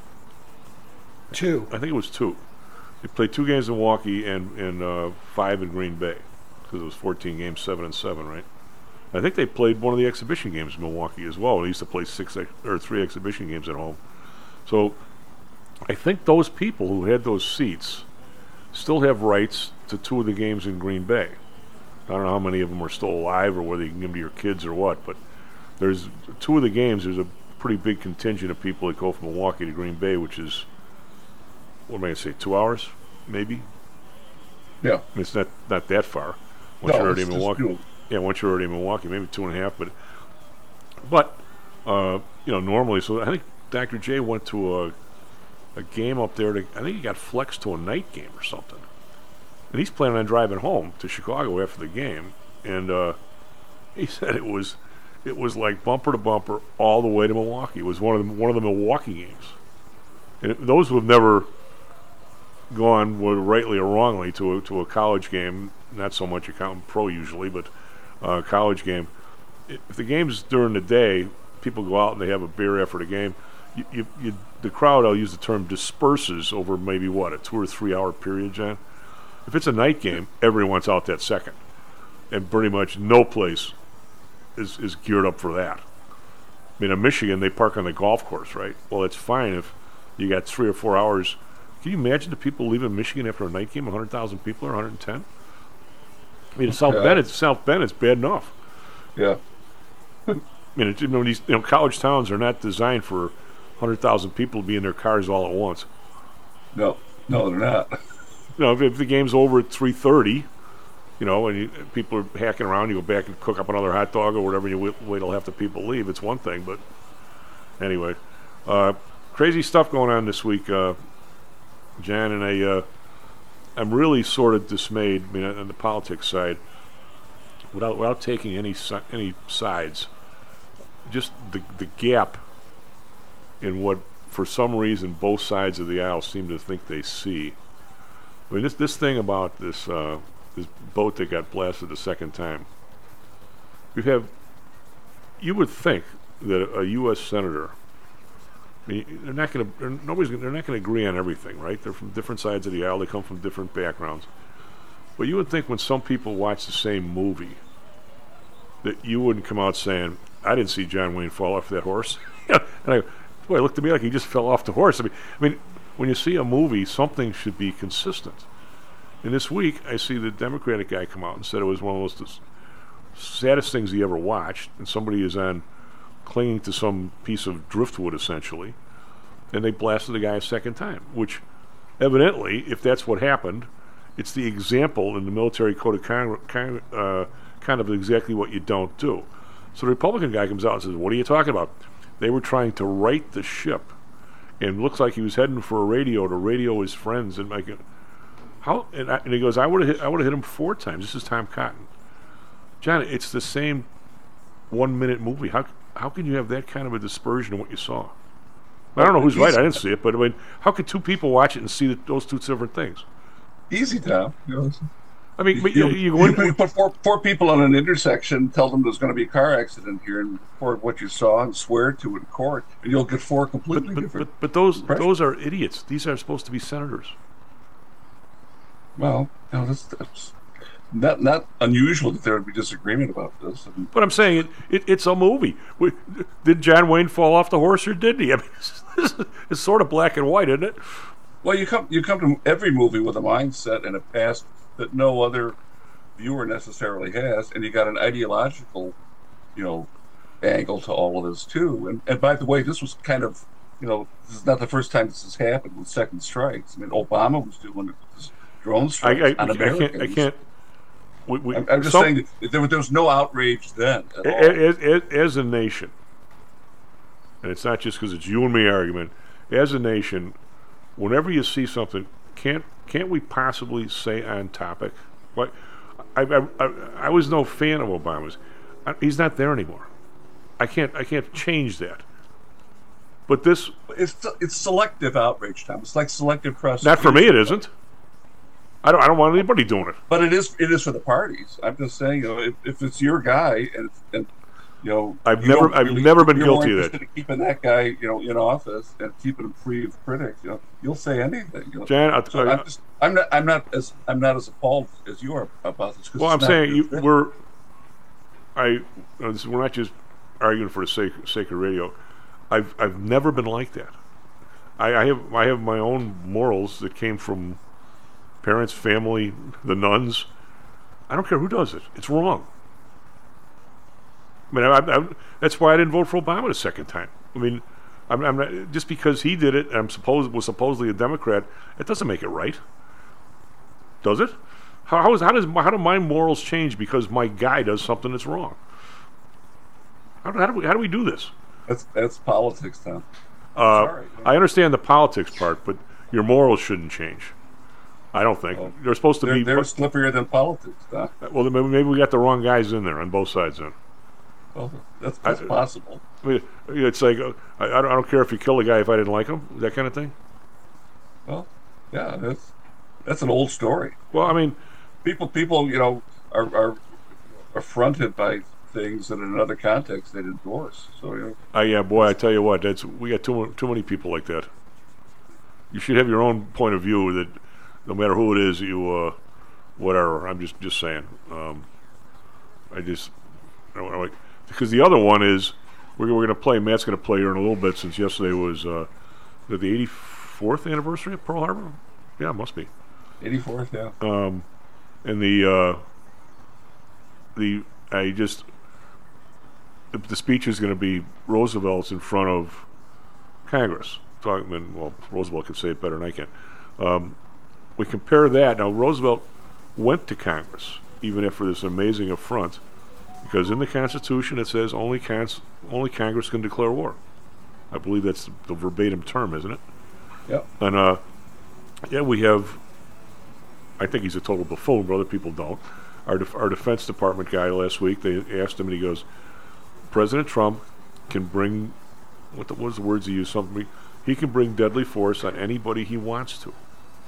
2. I think it was 2. They played 2 games in Milwaukee and 5 in Green Bay because it was 14 games, 7-7, right? I think they played one of the exhibition games in Milwaukee as well. They used to play 3 exhibition games at home. So I think those people who had those seats still have rights to 2 of the games in Green Bay. I don't know how many of them are still alive or whether you can give them to your kids or what, but there's 2 of the games. There's a pretty big contingent of people that go from Milwaukee to Green Bay, which is, what am I going to say, 2 hours, maybe? Yeah. I mean, it's not that far. Once you're already in Milwaukee. Yeah, once you're already in Milwaukee, maybe 2.5. But normally, so I think Dr. J went to a game up there. I think he got flexed to a night game or something. And he's planning on driving home to Chicago after the game. And he said it was like bumper to bumper all the way to Milwaukee. It was one of the Milwaukee games. And those who have never gone, whether rightly or wrongly, to a college game, not so much a pro usually, but a college game. If the game's during the day, people go out and they have a beer after the game. The crowd, I'll use the term, disperses over maybe a 2 or 3 hour period, John. If it's a night game, everyone's out that second, and pretty much no place is geared up for that. I mean, in Michigan, they park on the golf course, right? Well, it's fine if you got 3 or 4 hours. Can you imagine the people leaving Michigan after a night game? 100,000 people or 110? I mean, South Bend, it's bad enough. Yeah. I mean, these college towns are not designed for 100,000 people to be in their cars all at once. No, they're not. If the game's over at 3:30, and people are hacking around, you go back and cook up another hot dog or whatever, and you wait till half the people leave. It's one thing, but anyway, crazy stuff going on this week, Jan, and I'm really sort of dismayed. I mean, on the politics side, without taking any sides, just the gap in what, for some reason, both sides of the aisle seem to think they see. I mean, this thing about this boat that got blasted the second time. You would think that a U.S. senator, I mean, they're not going to agree on everything, right? They're from different sides of the aisle. They come from different backgrounds. But you would think when some people watch the same movie that you wouldn't come out saying, "I didn't see John Wayne fall off that horse." And it looked to me like he just fell off the horse. I mean, when you see a movie, something should be consistent. And this week, I see the Democratic guy come out and said it was one of those saddest things he ever watched, and somebody is clinging to some piece of driftwood, essentially, and they blasted the guy a second time, which evidently, if that's what happened, it's the example in the military code of kind of exactly what you don't do. So the Republican guy comes out and says, "What are you talking about? They were trying to right the ship, and it looks like he was heading for a radio to radio his friends and make it." How? And he goes, I would have hit him 4 times. This is Tom Cotton. John, it's the same 1-minute movie. How can you have that kind of a dispersion in what you saw? I don't know who's right. I didn't see it, but I mean, how could 2 people watch it and see those 2 different things? Easy, Tom. I mean, you put four people on an intersection, tell them there's going to be a car accident here, and report what you saw and swear to it in court, and you'll get 4 completely different. But those are idiots. These are supposed to be senators. Well, that's not unusual that there would be disagreement about this. But I'm saying it's a movie. Did John Wayne fall off the horse or didn't he? I mean, it's sort of black and white, isn't it? Well, you come to every movie with a mindset and a past that no other viewer necessarily has, and you got an ideological, angle to all of this too. And by the way, this was kind of, this is not the first time this has happened with second strikes. I mean, Obama was doing it with drone strikes on Americans. I can't. I'm just saying that there was no outrage then at all. As a nation, and it's not just because it's you and me argument. As a nation, whenever you see something, can't we possibly say on topic? What I was no fan of Obama's. He's not there anymore. I can't change that. But this it's selective outrage, Tom. It's like selective prosecution. Not for me. It isn't. I don't want anybody doing it. But it is for the parties. I'm just saying, if it's your guy, and I've never been guilty of that. Keeping that guy, in office and keeping him free of critics, you'll say anything. Jan, I'm not as appalled as you are about this. Well, I'm saying we're not just arguing for the sake of radio. I've never been like that. I have my own morals that came from parents, family, the nuns. I don't care who does it. It's wrong. I mean, that's why I didn't vote for Obama the second time. I mean, I'm not, just because he did it and was supposedly a Democrat, it doesn't make it right. Does it? How do my morals change because my guy does something that's wrong? How do we do this? That's politics, Tom. I understand the politics part, but your morals shouldn't change. I don't think they're supposed to be. They're slipperier than politics, Tom. Well, then maybe we got the wrong guys in there on both sides. Then. Well, that's possible. I mean, it's like I don't care if you kill a guy if I didn't like him. That kind of thing. Well, yeah, that's an old story. Well, I mean, people, are affronted by things that in another context they'd endorse. So yeah, boy, I tell you what, we got too many people like that. You should have your own point of view that no matter who it is, you whatever. I'm just saying. Because the other one is we're going to play. Matt's going to play here in a little bit since yesterday was the 84th anniversary of Pearl Harbor. Yeah, it must be 84th. Yeah. And the the speech is going to be Roosevelt's in front of Congress. Roosevelt can say it better than I can. We compare that. Now, Roosevelt went to Congress, even after this amazing affront, because in the Constitution it says only Congress can declare war. I believe that's the verbatim term, isn't it? Yep. And, we have, I think he's a total buffoon, but other people don't. Our Defense Department guy last week, they asked him, and he goes, President Trump can bring, what was the words he used? Something. He can bring deadly force on anybody he wants to.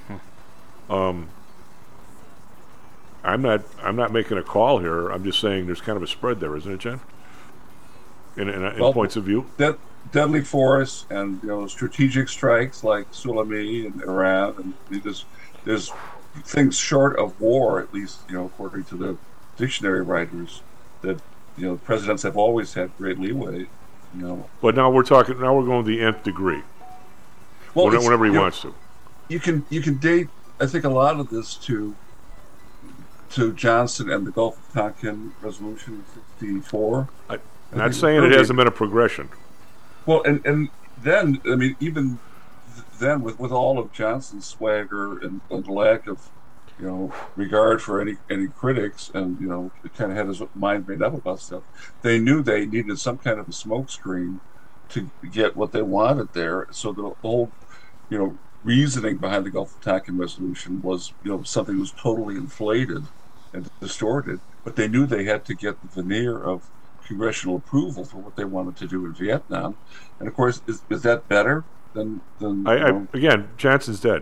I'm not making a call here. I'm just saying there's kind of a spread there, isn't it, Jen? In points of view. Deadly force and strategic strikes like Suleimani and Iran, and there's things short of war, at least according to the dictionary writers, that presidents have always had great leeway. But now we're going to the nth degree. Well, whenever he wants to. You can date, I think, a lot of this to Johnson and the Gulf of Tonkin Resolution in '64. I'm not saying it hasn't been a progression. Well, and then, I mean, even then, with all of Johnson's swagger and the lack of, regard for any critics, and kind of had his mind made up about stuff, they knew they needed some kind of a smokescreen to get what they wanted there. So the whole, reasoning behind the Gulf of Tonkin Resolution was, something that was totally inflated and distorted. But they knew they had to get the veneer of congressional approval for what they wanted to do in Vietnam. And of course, is that better than again, Johnson's dead.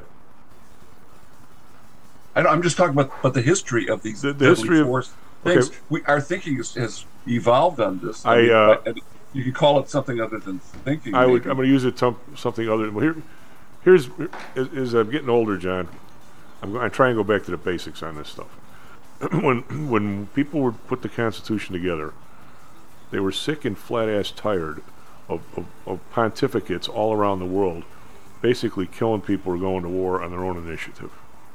I'm just talking about the history of these history force things. Okay. Our thinking has evolved on this. You could call it something other than thinking. I'm going to use it something other than here's as I'm getting older, John. I'm trying to go back to the basics on this stuff. When people would put the Constitution together, they were sick and flat-ass tired of pontificates all around the world basically killing people or going to war on their own initiative.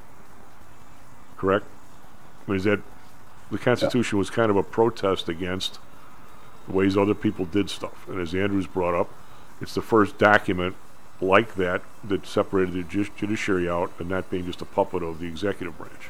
Correct? I mean, the Constitution was kind of a protest against the ways other people did stuff. And as Andrews brought up, it's the first document like that separated the judiciary out and not being just a puppet of the executive branch.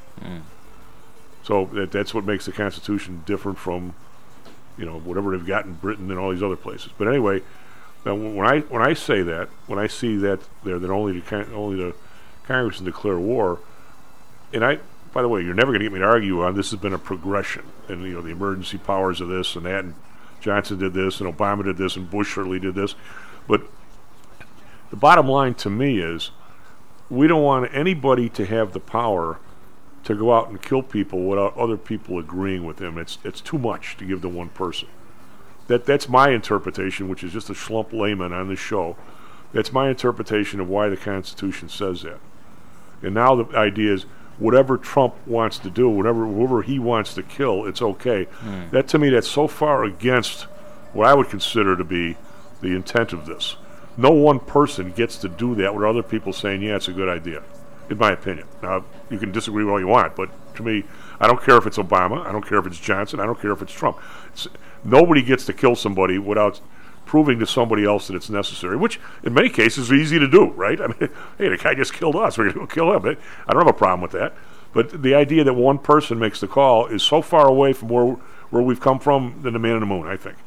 So that's what makes the Constitution different from whatever they've got in Britain and all these other places. But anyway, now when I say that, when I see that only the Congress can declare war, and by the way, you're never going to get me to argue on this has been a progression, and the emergency powers of this and that, and Johnson did this, and Obama did this, and Bush certainly did this. But the bottom line to me is we don't want anybody to have the power to go out and kill people without other people agreeing with him. It's too much to give to one person. That's my interpretation, which is just a schlump layman on this show. That's my interpretation of why the Constitution says that. And now the idea is whatever Trump wants to do, whoever he wants to kill, it's okay. That to me, that's so far against what I would consider to be the intent of this. No one person gets to do that with other people saying, yeah, it's a good idea, in my opinion. Now, you can disagree with all you want, but to me, I don't care if it's Obama, I don't care if it's Johnson, I don't care if it's Trump. Nobody gets to kill somebody without proving to somebody else that it's necessary, which in many cases is easy to do, right? I mean, hey, the guy just killed us, we're going to go kill him. I don't have a problem with that. But the idea that one person makes the call is so far away from where we've come from than the man in the moon, I think.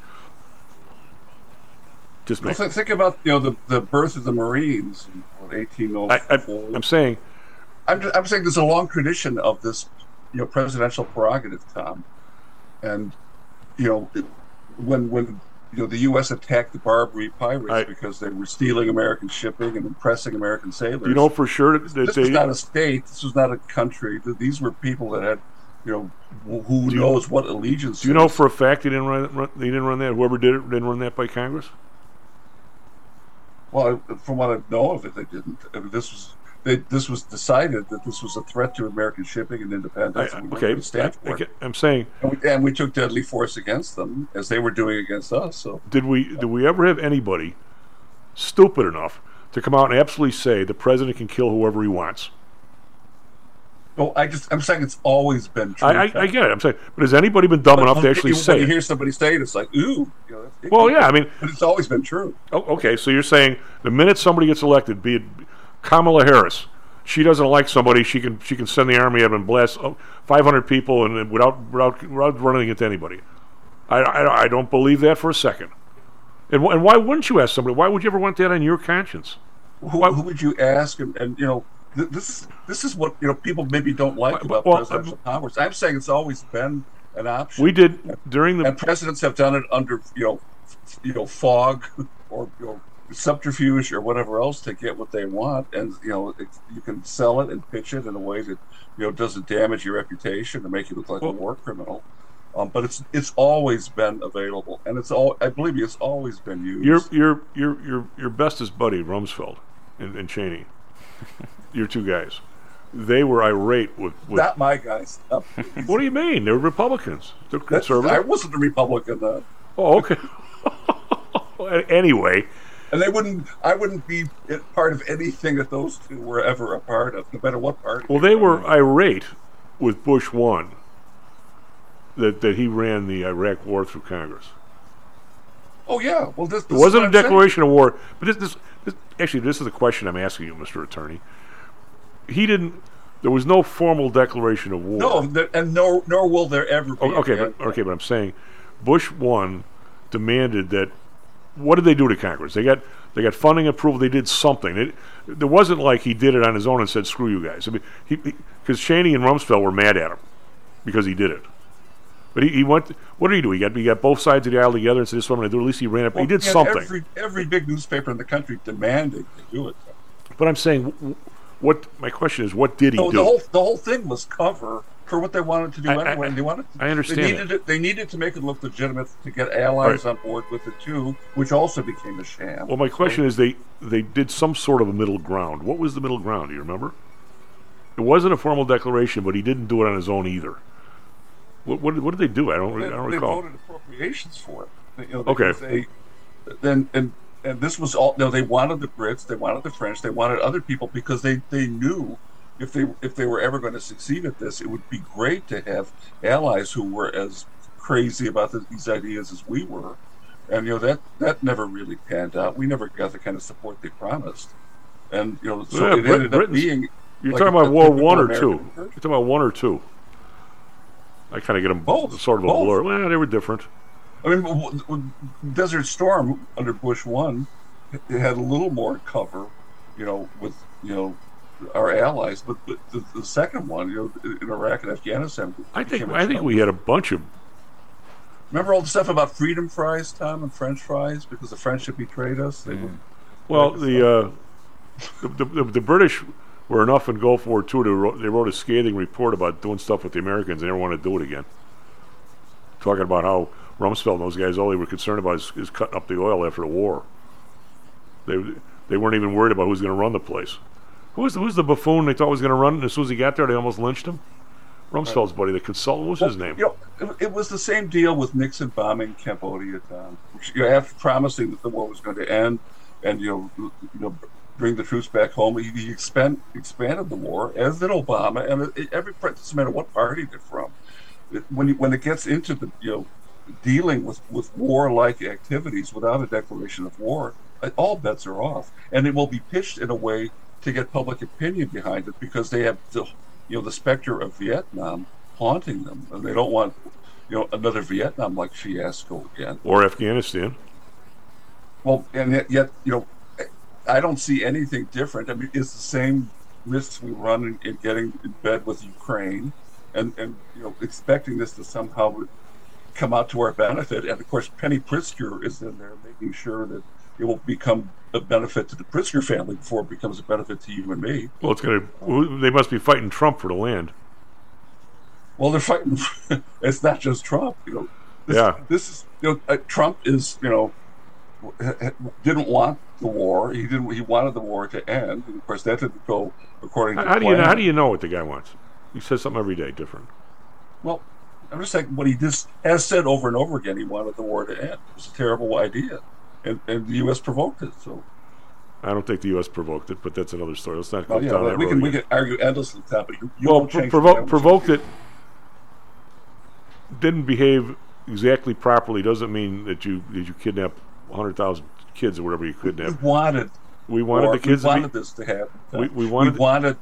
Just well, think about the birth of the Marines in 1804. I'm saying there's a long tradition of this presidential prerogative, Tom, and when the U.S. attacked the Barbary pirates because they were stealing American shipping and impressing American sailors. You know for sure that this was not a state. This was not a country. These were people that had, who knows what allegiance. Do you know for a fact they didn't run that? Whoever did it didn't run that by Congress. Well, from what I know of it, they didn't. I mean, this was decided that this was a threat to American shipping and independence. I'm saying, and we took deadly force against them as they were doing against us. So did we ever have anybody stupid enough to come out and absolutely say the president can kill whoever he wants? No, I'm saying it's always been true. I get it. I'm saying, but has anybody been dumb enough to actually say when you it? hear somebody say it, it's like, ooh. Well, yeah, I mean, but it's always been true. Oh, okay, so you're saying the minute somebody gets elected, be it Kamala Harris, she doesn't like somebody, she can send the army up and blast 500 people and without running into anybody. I don't believe that for a second. And why wouldn't you ask somebody? Why would you ever want that on your conscience? Who would you ask? And this is what people maybe don't like about presidential powers. I'm saying it's always been an option. We did during the and presidents have done it under fog or subterfuge or whatever else to get what they want, and you can sell it and pitch it in a way that doesn't damage your reputation or make you look like a war criminal. But it's always been available, and I believe it's always been used. Your bestest buddy Rumsfeld and Cheney, your two guys, they were irate with not my guys. What do you mean? They're Republicans. They're conservative. I wasn't a Republican then. Oh, okay. Anyway. And I wouldn't be part of anything that those two were ever a part of, no matter what party. Well, they were irate with Bush 1 that he ran the Iraq War through Congress. Oh yeah, well this it wasn't a declaration of war, but this is the question I'm asking you, Mr. Attorney. There was no formal declaration of war. No, and nor will there ever be. But I'm saying, Bush 1 demanded that. What did they do to Congress? They got funding approval. They did something. It wasn't like he did it on his own and said, "Screw you guys." I mean, because Cheney and Rumsfeld were mad at him because he did it. But he went. What did he do? He got both sides of the aisle together and said, "This is what I'm going to do." At least he ran it. He did something. Every big newspaper in the country demanding to do it. But I'm saying, my question is, what did he do? The whole thing was cover for what they wanted to do anyway. I understand. They needed to make it look legitimate to get allies on board with it too, which also became a sham. Well, my question is, they did some sort of a middle ground. What was the middle ground? Do you remember? It wasn't a formal declaration, but he didn't do it on his own either. What did they do? I don't recall. They voted appropriations for it. Okay. And this was all. They wanted the Brits, they wanted the French, they wanted other people because they knew if they were ever going to succeed at this, it would be great to have allies who were as crazy about these ideas as we were. And that never really panned out. We never got the kind of support they promised. And so it ended up being. You're talking about War 1 or 2? You're talking about 1 or 2? I kind of get them both. Sort of a blur. Well, they were different. I mean, Desert Storm under Bush 1, it had a little more cover, with our allies, but the second one, in Iraq and Afghanistan, I think we had a bunch of. Remember all the stuff about freedom fries, Tom, and French fries, because the French had betrayed us. Well, the British were enough in Gulf War II. They wrote a scathing report about doing stuff with the Americans. They never want to do it again. Talking about how Rumsfeld and those guys, all they were concerned about is cutting up the oil after the war. They weren't even worried about who's going to run the place. Who's the buffoon they thought was going to run? And as soon as he got there, they almost lynched him. Rumsfeld's buddy, the consultant. What was his name? It was the same deal with Nixon bombing Cambodia, Tom. After promising that the war was going to end, and bring the troops back home, he expanded the war, as did Obama, and every president, no matter what party they're from, when it gets into the dealing with war-like activities without a declaration of war, all bets are off, and it will be pitched in a way to get public opinion behind it because they have the specter of Vietnam haunting them, and they don't want another Vietnam-like fiasco again, or Afghanistan. Well, and yet I don't see anything different. I mean, it's the same risks we run in getting in bed with Ukraine, and expecting this to somehow come out to our benefit. And of course, Penny Pritzker is in there making sure that it will become a benefit to the Pritzker family before it becomes a benefit to you and me. Well, they must be fighting Trump for the land. Well, they're fighting. It's not just Trump. This is Trump is didn't want the war. He wanted the war to end. And of course, that didn't go according to plan. How do you know what the guy wants? He says something every day different. Well, I'm just saying what he just has said over and over again. He wanted the war to end. It was a terrible idea, and the U.S. provoked it. So I don't think the U.S. provoked it, but that's another story. Let's not go Oh, yeah, down well, that we road. can argue endlessly with that, but you Well, won't change the language. provoked it, didn't behave exactly properly doesn't mean that you kidnap 100,000 kids or whatever you kidnapped. We wanted the kids. We wanted this to happen. We wanted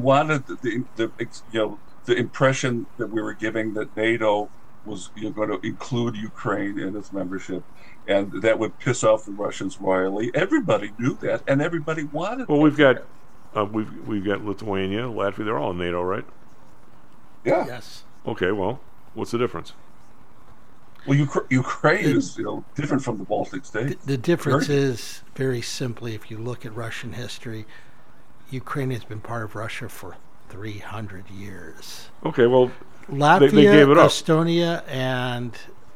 the impression that we were giving that NATO was going to include Ukraine in its membership, and that would piss off the Russians royally. Everybody knew that, and everybody wanted. Well, we've got Lithuania, Latvia. They're all in NATO, right? Yeah. Yes. Okay. Well, what's the difference? Well, Ukraine is different from the Baltic states. The difference is very simply, if you look at Russian history, Ukraine has been part of Russia for 300 years. Okay, well, Latvia, they gave it up. Estonia, and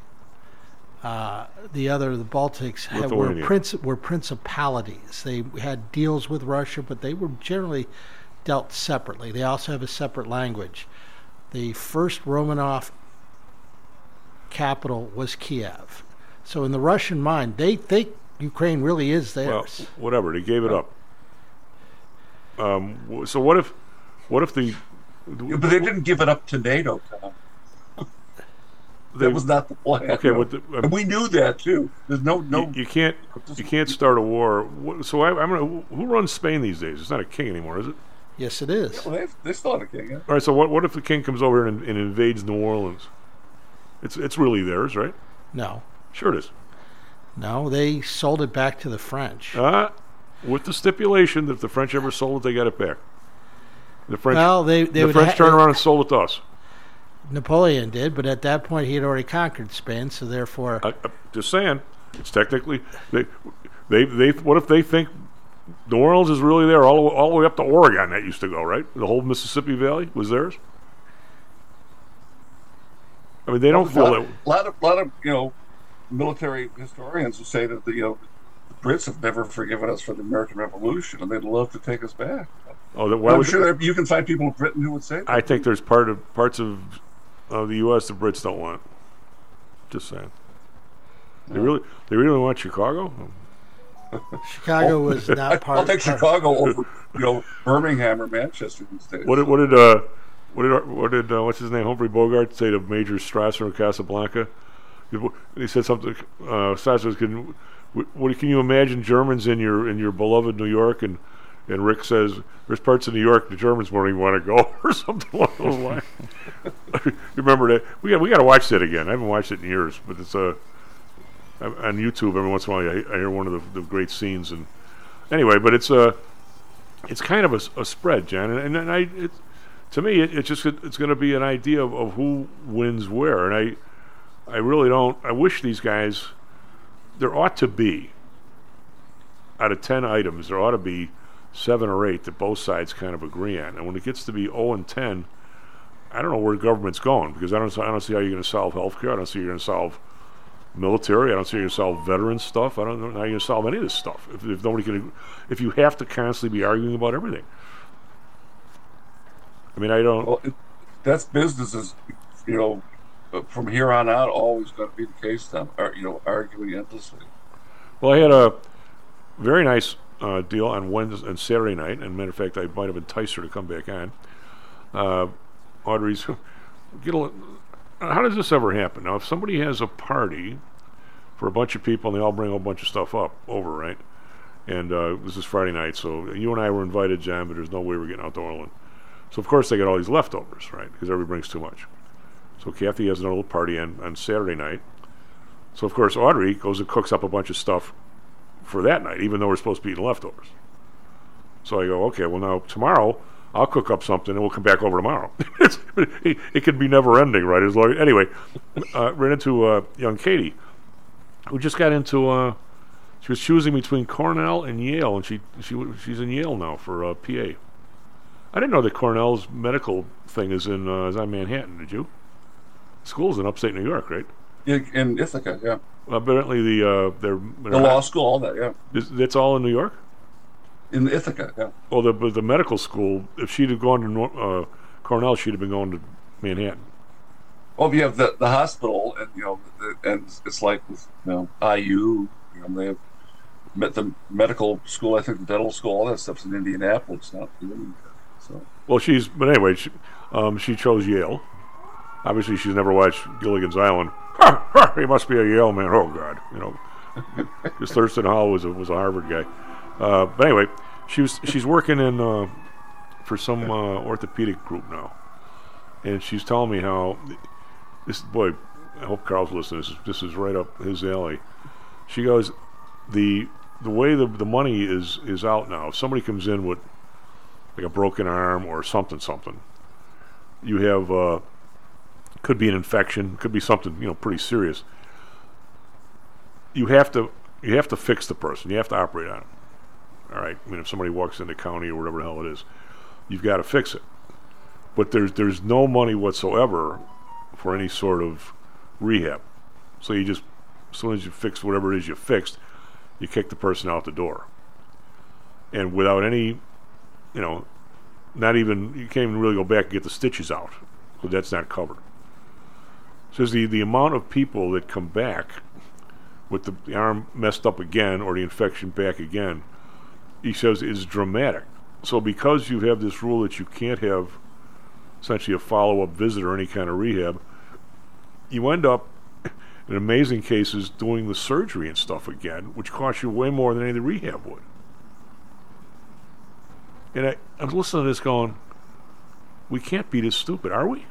the Baltics were principalities. They had deals with Russia, but they were generally dealt separately. They also have a separate language. The first Romanov capital was Kiev. So in the Russian mind, they think Ukraine really is theirs. Well, whatever, they gave it up. So what if the? But they didn't give it up to NATO, Tom. That was not the plan. Okay, and we knew that too. There's no. You can't start a war. So who runs Spain these days? It's not a king anymore, is it? Yes, it is. Yeah, well, they still have a king. Yeah. All right. So what if the king comes over and invades New Orleans? It's really theirs, right? No. Sure it is. No, they sold it back to the French. With the stipulation that if the French ever sold it, they got it back. The French. Well, the French turned around and sold it to us. Napoleon did, but at that point he had already conquered Spain, so therefore. Just saying, it's technically they. What if they think New Orleans is really there all the way up to Oregon? That used to go right. The whole Mississippi Valley was theirs. I mean, they don't feel that. A lot of military historians who say that the Brits have never forgiven us for the American Revolution, and they'd love to take us back. Oh, I'm sure you can find people in Britain who would say that. I think there's parts of the U.S. the Brits don't want. Just saying. They really want Chicago. Chicago was not part. I'll take Chicago over Birmingham or Manchester these days. What did what's his name, Humphrey Bogart, say to Major Strasser in Casablanca? He said something. Strasser, can you imagine Germans in your beloved New York? And Rick says, "There's parts of New York the Germans won't even want to go," or something along those lines. You remember that? We got to watch that again. I haven't watched it in years, but it's on YouTube. Every once in a while, I hear one of the great scenes. And anyway, but it's kind of a spread, Jan, and to me, it's going to be an idea of who wins where, and I really don't. I wish these guys. There ought to be, out of 10 items, there ought to be 7 or 8 that both sides kind of agree on. And when it gets to be 0 and 10, I don't know where the government's going, because I don't see how you're going to solve healthcare. I don't see how you're going to solve military. I don't see how you're going to solve veteran stuff. I don't know how you're going to solve any of this stuff if nobody can. If you have to constantly be arguing about everything. I mean, I don't. Well, that's businesses, from here on out, always going to be the case. Then, arguing endlessly. Well, I had a very nice deal on Wednesday and Saturday night, and matter of fact, I might have enticed her to come back on. Audrey's. How does this ever happen? Now, if somebody has a party for a bunch of people and they all bring a whole bunch of stuff over, right? And this is Friday night, so you and I were invited, John, but there's no way we're getting out to Orland. So, of course, they get all these leftovers, right? Because everybody brings too much. So Kathy has another little party on Saturday night. So, of course, Audrey goes and cooks up a bunch of stuff for that night, even though we're supposed to be eating leftovers. So I go, okay, well, now tomorrow I'll cook up something and we'll come back over tomorrow. It can be never ending, right? Anyway, ran into young Katie, who just got into. She was choosing between Cornell and Yale, and she's in Yale now for PA. I didn't know that Cornell's medical thing is on Manhattan. Did you? School's in upstate New York, right? In Ithaca, yeah. Apparently, the law school, all that, yeah. That's all in New York. In Ithaca, yeah. Well, the medical school. If she'd have gone to Cornell, she'd have been going to Manhattan. Well, you have the hospital, and and it's like with IU. They have the medical school, I think the dental school, all that stuff's in Indianapolis, not in so. Well, but anyway, she chose Yale. Obviously, she's never watched Gilligan's Island. He must be a Yale man. Oh God, because Thurston Howell was a Harvard guy. But anyway, she's working in for some orthopedic group now, and she's telling me how this boy. I hope Carl's listening. This is right up his alley. She goes, the way the money is out now. If somebody comes in with like a broken arm or something, you have could be an infection, could be something pretty serious. You have to fix the person. You have to operate on it. All right. I mean, if somebody walks into county or whatever the hell it is, you've got to fix it. But there's no money whatsoever for any sort of rehab. So you just, as soon as you fix whatever it is you fixed, you kick the person out the door. And without any, not even, you can't even really go back and get the stitches out, because that's not covered. So the amount of people that come back with the arm messed up again or the infection back again, he says, is dramatic. So because you have this rule that you can't have essentially a follow-up visit or any kind of rehab, you end up, in amazing cases, doing the surgery and stuff again, which costs you way more than any of the rehab would. And I'm listening to this going, we can't be this stupid, are we?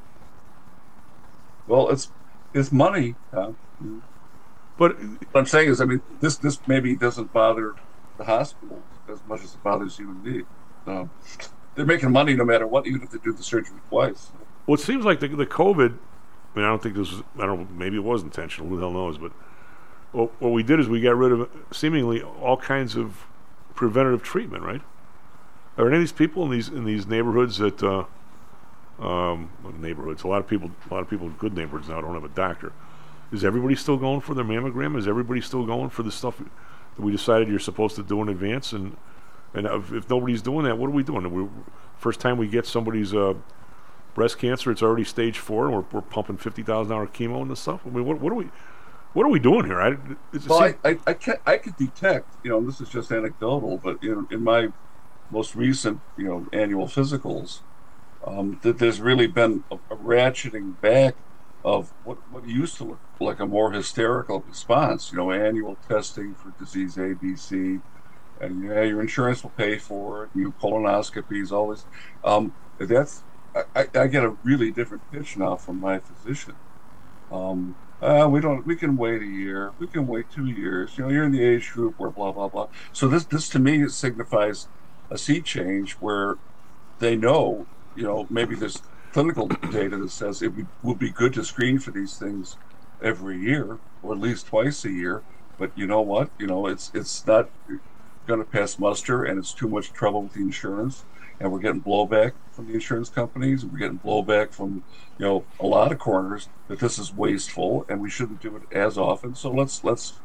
Well, it's money. But what I'm saying is, I mean, this maybe doesn't bother the hospital as much as it bothers you and me. They're making money no matter what, even if they do the surgery twice. Well, it seems like the COVID. I mean, I don't think this was. I don't know. Maybe it was intentional. Who the hell knows? But what we did is we got rid of seemingly all kinds of preventative treatment. Right? Are any of these people in these neighborhoods that neighborhoods? A lot of people in good neighborhoods now don't have a doctor. Is everybody still going for their mammogram? Is everybody still going for the stuff that we decided you're supposed to do in advance? And if nobody's doing that, what are we doing? First time we get somebody's breast cancer, it's already stage 4, and we're pumping $50,000 chemo and this stuff. I mean, what are we doing here? I could detect, this is just anecdotal, but in my most recent, annual physicals, that there's really been a ratcheting back of what used to look like a more hysterical response. Annual testing for disease A, B, C, and your insurance will pay for it. Colonoscopies, all this. I get a really different pitch now from my physician. We can wait a year. We can wait 2 years. You're in the age group where blah blah blah. So this to me signifies a sea change where they know. Maybe there's clinical data that says it would be good to screen for these things every year or at least twice a year. But you know what? It's not going to pass muster, and it's too much trouble with the insurance. And we're getting blowback from the insurance companies. We're getting blowback from, a lot of corners that this is wasteful and we shouldn't do it as often. So let's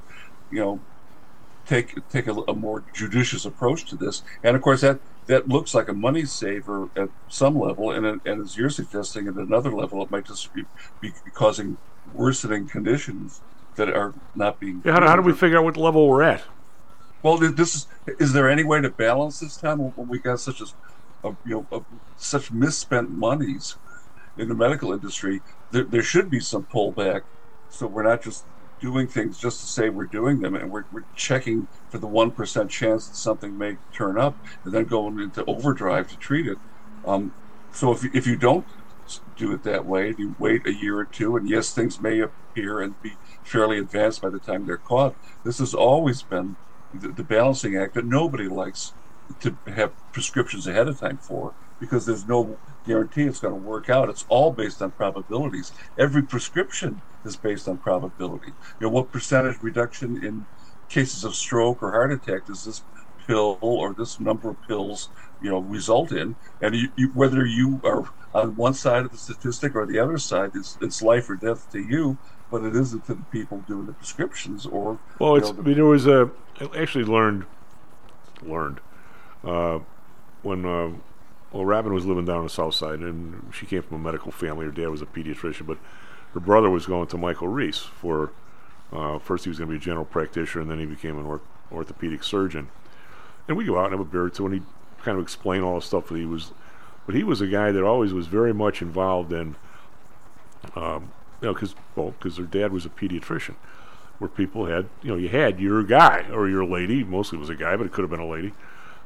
take a more judicious approach to this. And of course, that looks like a money saver at some level, and as you're suggesting, at another level, it might just be causing worsening conditions that are not being. Yeah, how do we figure out what level we're at? Well, is there any way to balance this time when we got such such misspent monies in the medical industry? There should be some pullback, so we're not just doing things just to say we're doing them, and we're checking for the 1% chance that something may turn up, and then going into overdrive to treat it. So if you don't do it that way, if you wait a year or two, and yes, things may appear and be fairly advanced by the time they're caught. This has always been the balancing act that nobody likes to have prescriptions ahead of time for, because there's no guarantee it's going to work out. It's all based on probabilities. Every prescription is based on probability. What percentage reduction in cases of stroke or heart attack does this pill or this number of pills, result in? And whether you are on one side of the statistic or the other side, it's life or death to you, but it isn't to the people doing the prescriptions. Or there was I actually learned when Robin was living down on the south side, and she came from a medical family. Her dad was a pediatrician, but her brother was going to Michael Reese for first he was going to be a general practitioner, and then he became an orthopedic surgeon. And we go out and have a beer or two, and he'd kind of explain all the stuff that he was. But he was a guy that always was very much involved in, because their dad was a pediatrician, where people had, you had your guy or your lady. Mostly it was a guy, but it could have been a lady.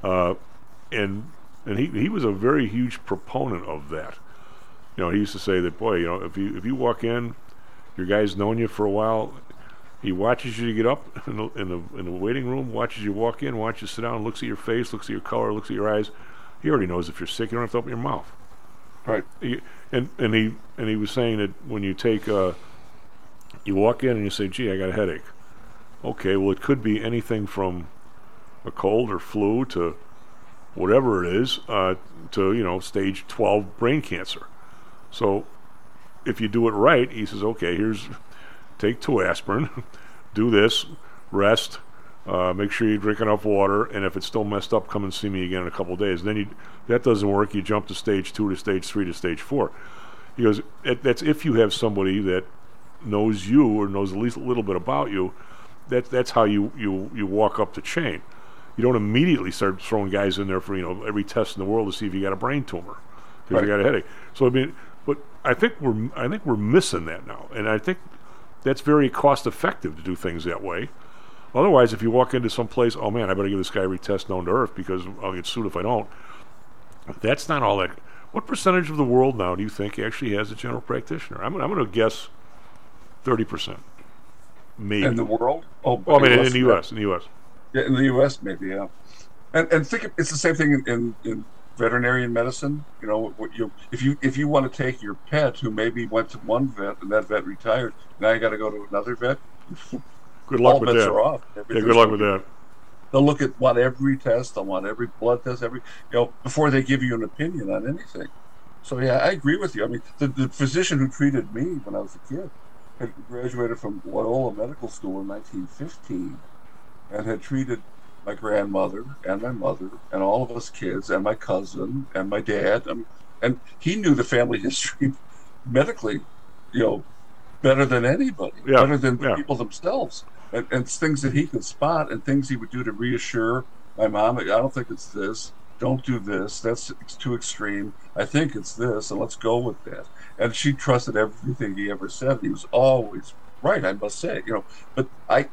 And he was a very huge proponent of that. He used to say that, boy, if you walk in, your guy's known you for a while. He watches you get up in the waiting room, watches you walk in, watches you sit down, looks at your face, looks at your color, looks at your eyes. He already knows if you're sick. You don't have to open your mouth. Right. And he was saying that when you take you walk in and you say, gee, I got a headache. Okay, well, it could be anything from a cold or flu to whatever it is, to stage 12 brain cancer. So if you do it right, he says, okay, take 2 aspirin, do this, rest, make sure you drink enough water, and if it's still messed up, come and see me again in a couple of days. Then that doesn't work, you jump to stage 2 to stage 3 to stage 4. He goes, that's if you have somebody that knows you or knows at least a little bit about you. That's how you walk up the chain. You don't immediately start throwing guys in there for every test in the world to see if you got a brain tumor because you got a headache. So but I think we're missing that now, and I think that's very cost effective to do things that way. Otherwise, if you walk into some place, oh man, I better give this guy every test known to earth because I'll get sued if I don't. That's not all that. What percentage of the world now do you think actually has a general practitioner? I'm going to guess 30%. Maybe. In the world? In the U.S. Yeah, in the U.S. maybe, yeah. And think it's the same thing in veterinarian medicine. If you want to take your pet who maybe went to one vet and that vet retired, now you got to go to another vet. Good luck all with bets that. Are off. Yeah, good luck with that. They'll want every test. They'll want every blood test. Before they give you an opinion on anything. So yeah, I agree with you. I mean, the physician who treated me when I was a kid had graduated from Loyola Medical School in 1915 and had treated my grandmother and my mother and all of us kids and my cousin and my dad. And he knew the family history medically, better than anybody, better than the people themselves. And it's things that he could spot and things he would do to reassure my mom. I don't think it's this. Don't do this. It's too extreme. I think it's this, and let's go with that. And she trusted everything he ever said. He was always right, I must say. But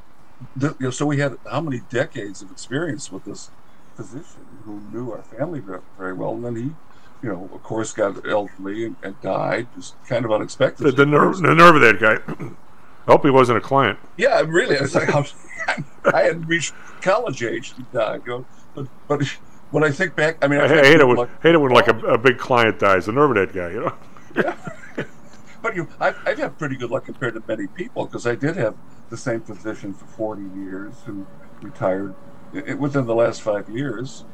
so we had how many decades of experience with this physician who knew our family very well, and then he, of course, got elderly and died, just kind of unexpectedly. The nerve of that guy. I hope he wasn't a client. Yeah, really. It's like I hadn't reached college age to die. But when I think back, I mean, I hate it when like a big client dies. The nerve of that guy, Yeah. But I've had pretty good luck compared to many people because I did have the same physician for 40 years who retired within the last 5 years.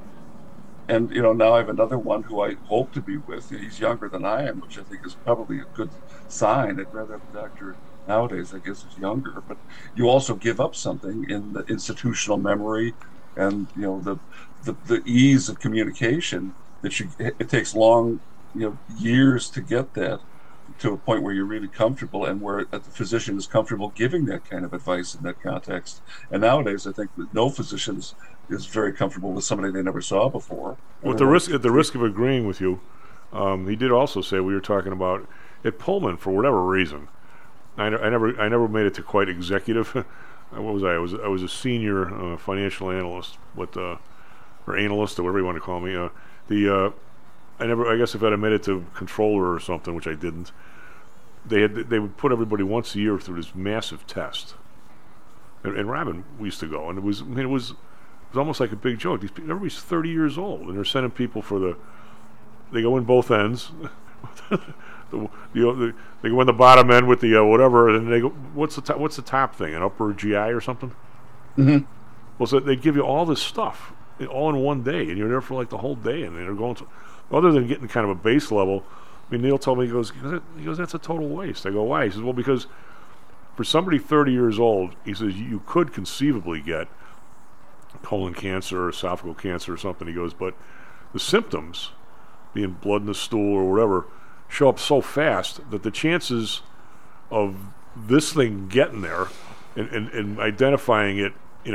And now I have another one who I hope to be with. He's younger than I am, which I think is probably a good sign. I'd rather have a doctor nowadays, I guess, is younger. But you also give up something in the institutional memory and the ease of communication that it takes long years to get that to a point where you're really comfortable and where the physician is comfortable giving that kind of advice in that context. And nowadays, I think that no physician is very comfortable with somebody they never saw before. At the risk of agreeing with you, he did also say, we were talking about at Pullman, for whatever reason, I never made it to quite executive. What was I? I was a senior financial analyst, or analyst, or whatever you want to call me. I guess if I'd have made it to controller or something, which I didn't, they would put everybody once a year through this massive test. And Robin, we used to go, and it was almost like a big joke. Everybody's 30 years old, and they're sending people they go in both ends. They go in the bottom end with the whatever, and they go, what's the top thing, an upper GI or something? Mm-hmm. Well, so they give you all this stuff all in one day, and you're there for like the whole day, and they're going to, other than getting kind of a base level. I mean, Neil told me, he goes, that's a total waste. I go, why? He says, well, because for somebody 30 years old, he says, you could conceivably get colon cancer or esophageal cancer or something. He goes, but the symptoms, being blood in the stool or whatever, show up so fast that the chances of this thing getting there and identifying it,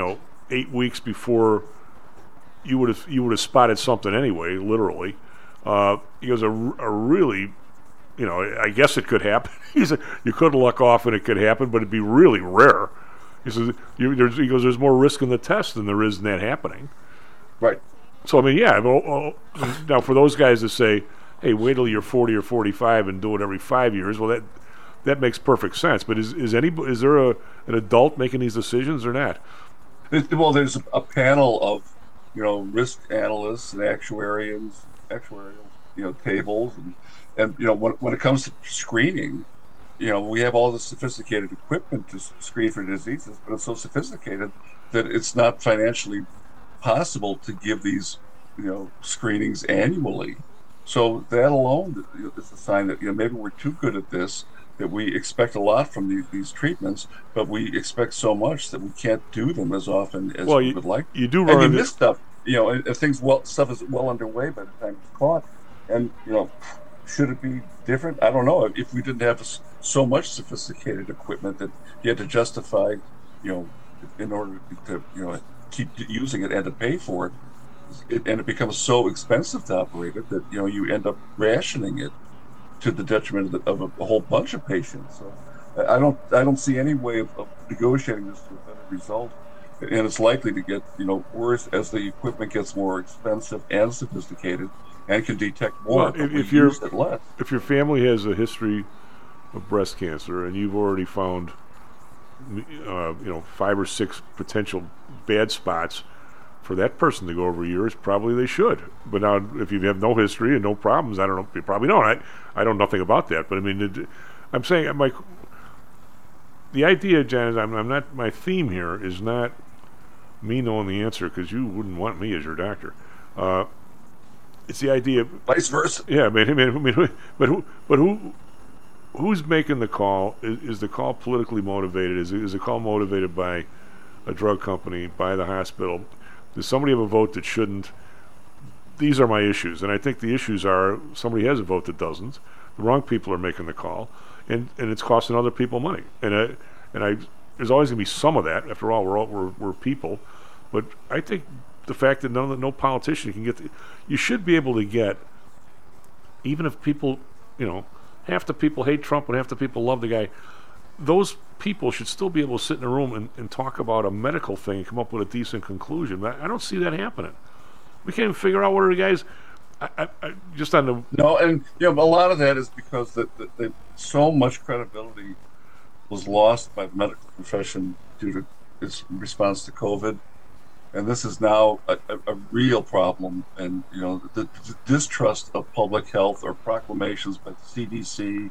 8 weeks before you would have spotted something anyway, literally. He goes, a really, you know, I guess it could happen. He said, you could luck off and it could happen, but it'd be really rare. He says, he goes, there's more risk in the test than there is in that happening. Right. So, I mean, yeah. Now, for those guys that say, hey, wait till you're 40 or 45 and do it every 5 years, well, that makes perfect sense. But is there an adult making these decisions or not? Well, there's a panel of, you know, risk analysts and actuarial, you know, tables, and you know, when it comes to screening, you know, we have all this sophisticated equipment to screen for diseases, but it's so sophisticated that it's not financially possible to give these, you know, screenings annually. So that alone is a sign that, you know, maybe we're too good at this, that we expect a lot from these treatments, but we expect so much that we can't do them as often as we would like. You do run into miss stuff, you know, if stuff is well underway by the time it's caught. And, you know, should it be different? I don't know. If we didn't have so much sophisticated equipment that you had to justify, you know, in order to, you know, keep using it and to pay for it, and it becomes so expensive to operate it that, you know, you end up rationing it to the detriment of a whole bunch of patients. So I don't see any way of negotiating this to a better result, and it's likely to get, you know, worse as the equipment gets more expensive and sophisticated and can detect more. Well, if your family has a history of breast cancer and you've already found, you know, 5 or 6 potential bad spots for that person to go over years, probably they should. But now, if you have no history and no problems, I don't know. You probably don't. I know nothing about that. But I mean, I'm saying, the idea, Jan, is I'm not. My theme here is not me knowing the answer, because you wouldn't want me as your doctor. It's the idea. Vice versa. Yeah, I mean, but who's making the call? Is the call politically motivated? Is the call motivated by a drug company, by the hospital? Does somebody have a vote that shouldn't? These are my issues, and I think the issues are somebody has a vote that doesn't. The wrong people are making the call, and it's costing other people money. And there's always going to be some of that. After all, we're people. But I think the fact that no politician can get you should be able to get, even if people, you know, half the people hate Trump and half the people love the guy, those people should still be able to sit in a room and talk about a medical thing and come up with a decent conclusion. But I don't see that happening. We can't even figure out what are the guys. I just on the no, and you know, a lot of that is because that so much credibility was lost by the medical profession due to its response to COVID, and this is now a real problem. And you know, the distrust of public health or proclamations by the CDC.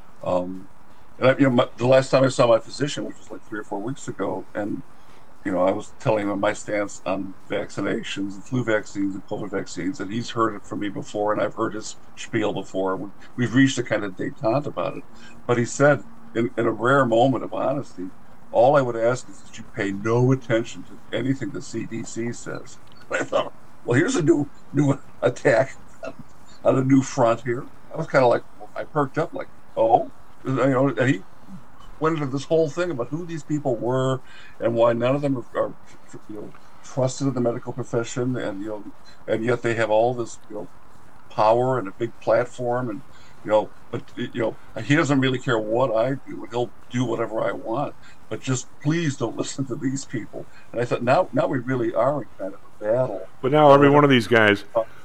And the last time I saw my physician, which was like 3 or 4 weeks ago, and you know, I was telling him my stance on vaccinations, and flu vaccines and COVID vaccines, and he's heard it from me before, and I've heard his spiel before. We've reached a kind of détente about it. But he said, in a rare moment of honesty, all I would ask is that you pay no attention to anything the CDC says. And I thought, well, here's a new attack on a new front here. I was kind of like, I perked up like, oh. You know, and he went into this whole thing about who these people were and why none of them are you know, trusted in the medical profession, and you know, and yet they have all this, you know, power and a big platform, and you know, but you know, he doesn't really care what I do, and he'll do whatever I want. But just please don't listen to these people. And I thought, now we really are in kind of a battle. But now every one of these guys,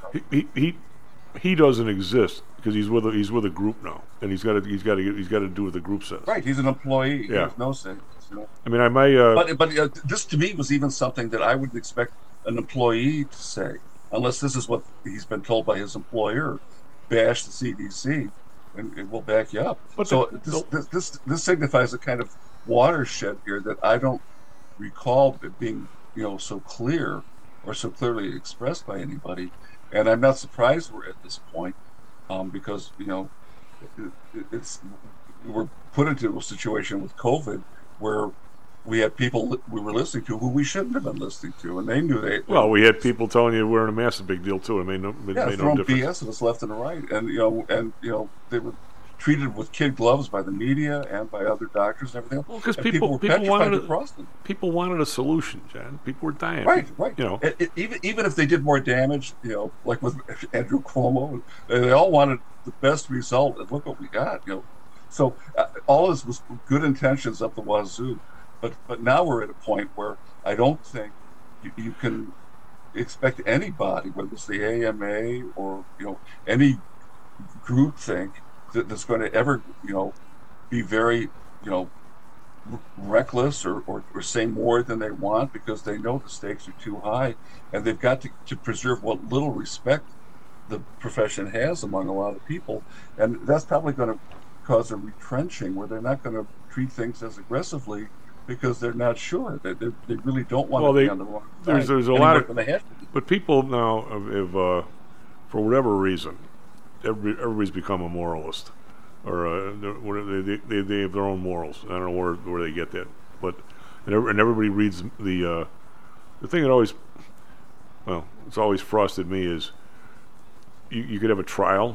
he doesn't exist because he's with a group now, and he's got to do what the group says. Right, he's an employee. Yeah. He has no say. You know? I mean, but this to me was even something that I wouldn't expect an employee to say, unless this is what he's been told by his employer. Bash the CDC, and we'll back you up. But so this signifies a kind of watershed here that I don't recall it being, you know, so clear or so clearly expressed by anybody. And I'm not surprised we're at this point, because you know, we're put into a situation with COVID where we had people we were listening to who we shouldn't have been listening to, and they knew they. Well, we had people telling you wearing a mask is a big deal too. It made no difference. BS at us left and right, and you know, they were treated with kid gloves by the media and by other doctors and everything. Well, because and people were petrified to wanted cross them. people wanted a solution, John. People were dying. Right. You know, Even if they did more damage, you know, like with Andrew Cuomo, they all wanted the best result, and look what we got. You know, so all this was good intentions up the wazoo, but now we're at a point where I don't think you can expect anybody, whether it's the AMA or any group think that's going to ever be very reckless or say more than they want, because they know the stakes are too high, and they've got to preserve what little respect the profession has among a lot of people, and that's probably going to cause a retrenching where they're not going to treat things as aggressively because they're not sure. They really don't want to be on the wrong side. There's a lot of, but people now have for whatever reason, everybody's become a moralist, or they have their own morals. I don't know where they get that, but and everybody reads the thing that always, well, it's always frosted me is you could have a trial.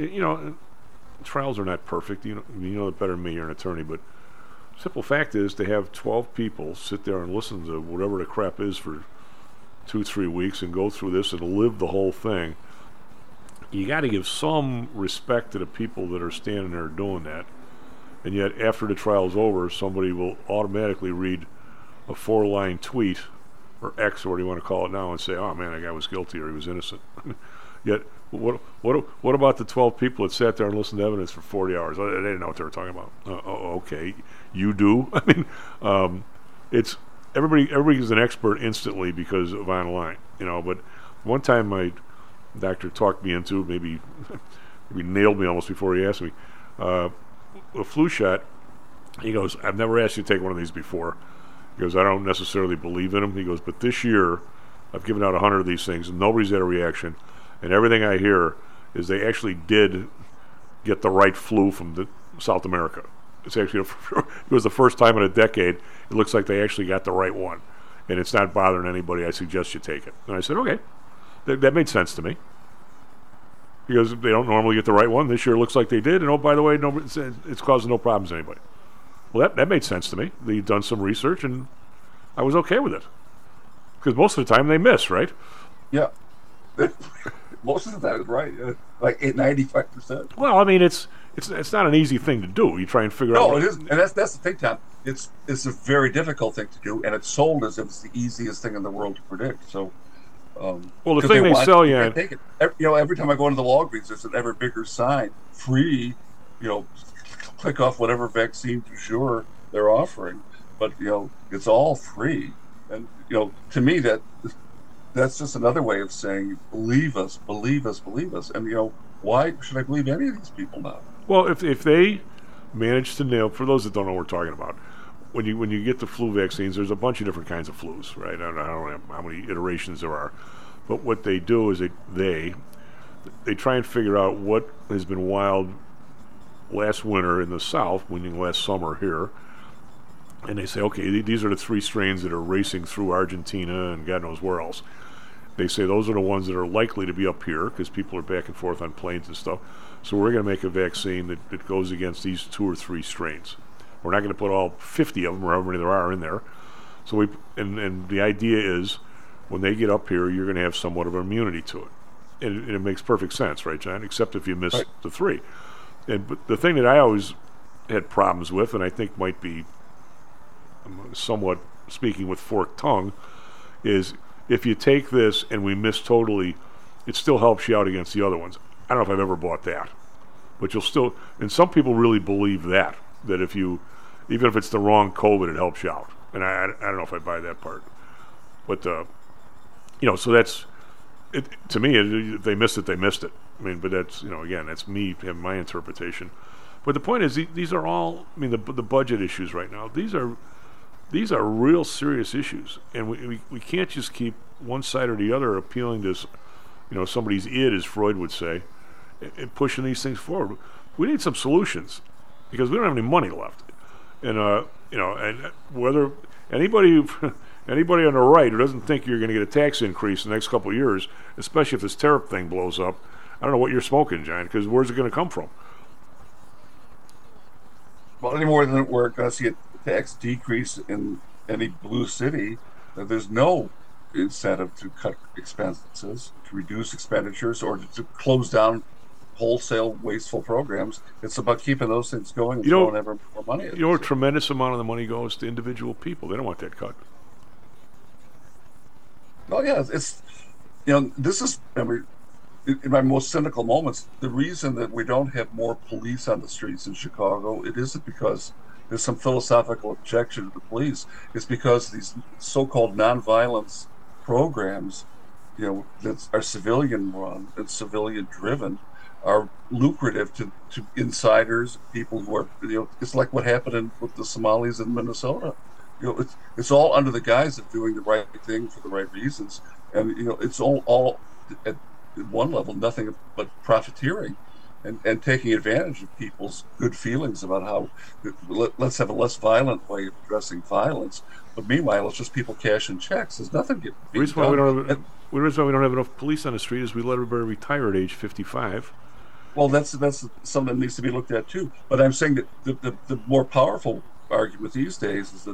Trials are not perfect. You know it better than me. You're an attorney, but simple fact is to have 12 people sit there and listen to whatever the crap is for 2-3 weeks and go through this and live the whole thing. You got to give some respect to the people that are standing there doing that. And yet, after the trial's over, somebody will automatically read a 4-line tweet, or X, or what do you want to call it now, and say, "Oh man, that guy was guilty or he was innocent." Yet, what about the 12 people that sat there and listened to evidence for 40 hours? They didn't know what they were talking about. Okay, you do. I mean, it's everybody is an expert instantly because of online, But one time my doctor talked me into, maybe nailed me almost before he asked me, a flu shot. He goes, "I've never asked you to take one of these before." He goes, "I don't necessarily believe in them." He goes, "But this year, I've given out 100 of these things, and nobody's had a reaction. And everything I hear is they actually did get the right flu from South America. It's actually it was the first time in a decade it looks like they actually got the right one, and it's not bothering anybody. I suggest you take it." And I said, "Okay, that made sense to me." Because they don't normally get the right one. This year it looks like they did, and oh, by the way, it's causing no problems to anybody. Well, that made sense to me. They'd done some research, and I was okay with it. Because most of the time they miss, right? Yeah. Most of the time, right? Like 95%. Well, I mean, it's not an easy thing to do. You try and figure out. No, it isn't, and that's the thing, Tom. It's a very difficult thing to do, and it's sold as if it's the easiest thing in the world to predict. So, well, the thing they sell you, every time I go into the Walgreens, there's an ever bigger sign, free. Click off whatever vaccine du jour they're offering, but it's all free, and to me that's just another way of saying believe us, believe us, believe us. And why should I believe any of these people now? Well, if they manage to nail, for those that don't know what we're talking about, when you get the flu vaccines, there's a bunch of different kinds of flus, right? I don't know how many iterations there are, but what they do is they try and figure out what has been wild last winter in the South, meaning last summer here, and they say, okay, these are the 3 strains that are racing through Argentina and God knows where else. They say those are the ones that are likely to be up here because people are back and forth on planes and stuff. So we're going to make a vaccine that goes against these 2 or 3 strains. We're not going to put all 50 of them or however many there are in there. So and the idea is when they get up here, you're going to have somewhat of an immunity to it. And it makes perfect sense, right, John? Except if you miss the 3. But the thing that I always had problems with, and I think might be somewhat speaking with forked tongue, is if you take this and we miss totally, it still helps you out against the other ones. I don't know if I've ever bought that, but you'll still, and some people really believe that if you, even if it's the wrong COVID, it helps you out. And I don't know if I buy that part, but so that's it. To me, if they missed it, they missed it. I mean, but that's again, that's me having my interpretation. But the point is, these are all. I mean, the budget issues right now. These are real serious issues, and we can't just keep one side or the other appealing to, somebody's id, as Freud would say, and pushing these things forward. We need some solutions because we don't have any money left, and and whether anybody on the right who doesn't think you're going to get a tax increase in the next couple of years, especially if this tariff thing blows up, I don't know what you're smoking, John, because where's it going to come from? Well, any more than we're going to see a tax decrease in any blue city, there's no incentive to cut expenses, to reduce expenditures, or to close down wholesale wasteful programs. It's about keeping those things going and throwing ever more money at it. A tremendous amount of the money goes to individual people. They don't want that cut. Oh yeah, it's this is, I mean, in my most cynical moments, the reason that we don't have more police on the streets in Chicago, it isn't because there's some philosophical objection to the police. It's because these so-called nonviolence programs, that are civilian run and civilian driven, are lucrative to insiders, people who are, it's like what happened with the Somalis in Minnesota. It's all under the guise of doing the right thing for the right reasons, and it's all at one level nothing but profiteering, and taking advantage of people's good feelings about how let's have a less violent way of addressing violence. But meanwhile, it's just people cashing checks. There's nothing getting done. The reason why we don't have enough police on the street is we let everybody retire at age 55. Well, that's something that needs to be looked at too. But I'm saying that the more powerful argument these days is that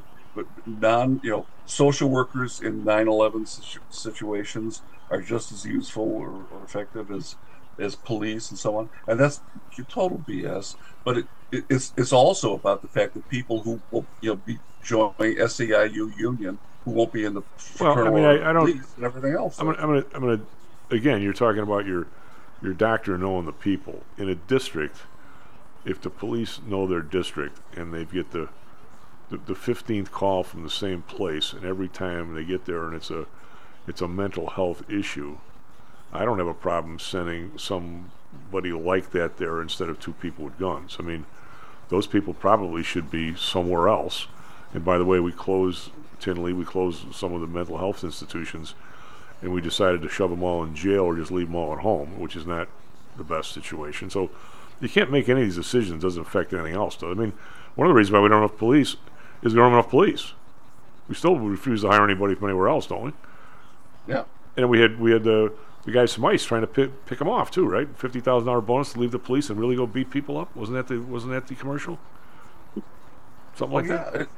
social workers in 9/11 situations are just as useful or effective as police and so on, and that's total BS. But it's also about the fact that people who will be joining SEIU union, who won't be in the police and everything else. I'm gonna again, you're talking about your doctor knowing the people in a district. If the police know their district and they get the 15th call from the same place, and every time they get there and it's a mental health issue, I don't have a problem sending somebody like that there instead of two people with guns. I mean, those people probably should be somewhere else. And by the way, we closed some of the mental health institutions, and we decided to shove them all in jail or just leave them all at home, which is not the best situation. So you can't make any of these decisions. It doesn't affect anything else, though. I mean, one of the reasons why we don't have enough police is we don't have enough police. We still refuse to hire anybody from anywhere else, don't we? Yeah. And we had the guys from ICE trying to pick them off too, right? $50,000 bonus to leave the police and really go beat people up. Wasn't that the commercial? Something like that.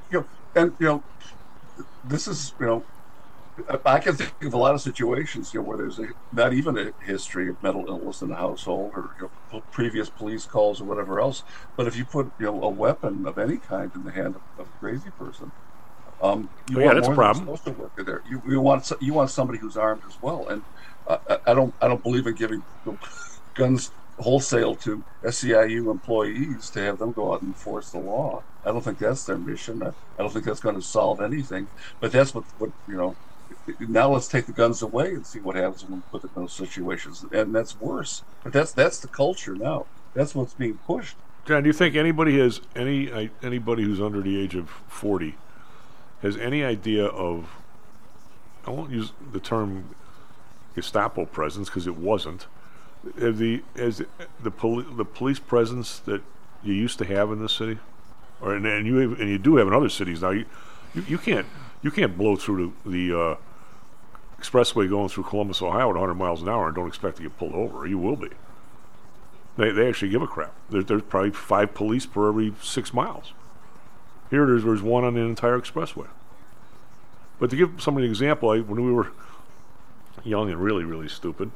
This is I can think of a lot of situations where there's not even a history of mental illness in the household or previous police calls or whatever else. But if you put a weapon of any kind in the hand of a crazy person, that's a problem. Social worker there. You want somebody who's armed as well. And I don't believe in giving guns wholesale to SEIU employees to have them go out and enforce the law. I don't think that's their mission. I don't think that's going to solve anything. But that's what now let's take the guns away and see what happens when we put them in those situations. And that's worse. But that's the culture now. That's what's being pushed. John, do you think anybody who's under the age of 40 has any idea of, I won't use the term Gestapo presence because it wasn't, the police presence that you used to have in this city, and you do have in other cities now. You can't blow through the expressway going through Columbus, Ohio at 100 miles an hour and don't expect to get pulled over. You will be. They actually give a crap. There's probably 5 police per every 6 miles. Here there's one on the entire expressway. But to give somebody an example, when we were young and really, really stupid,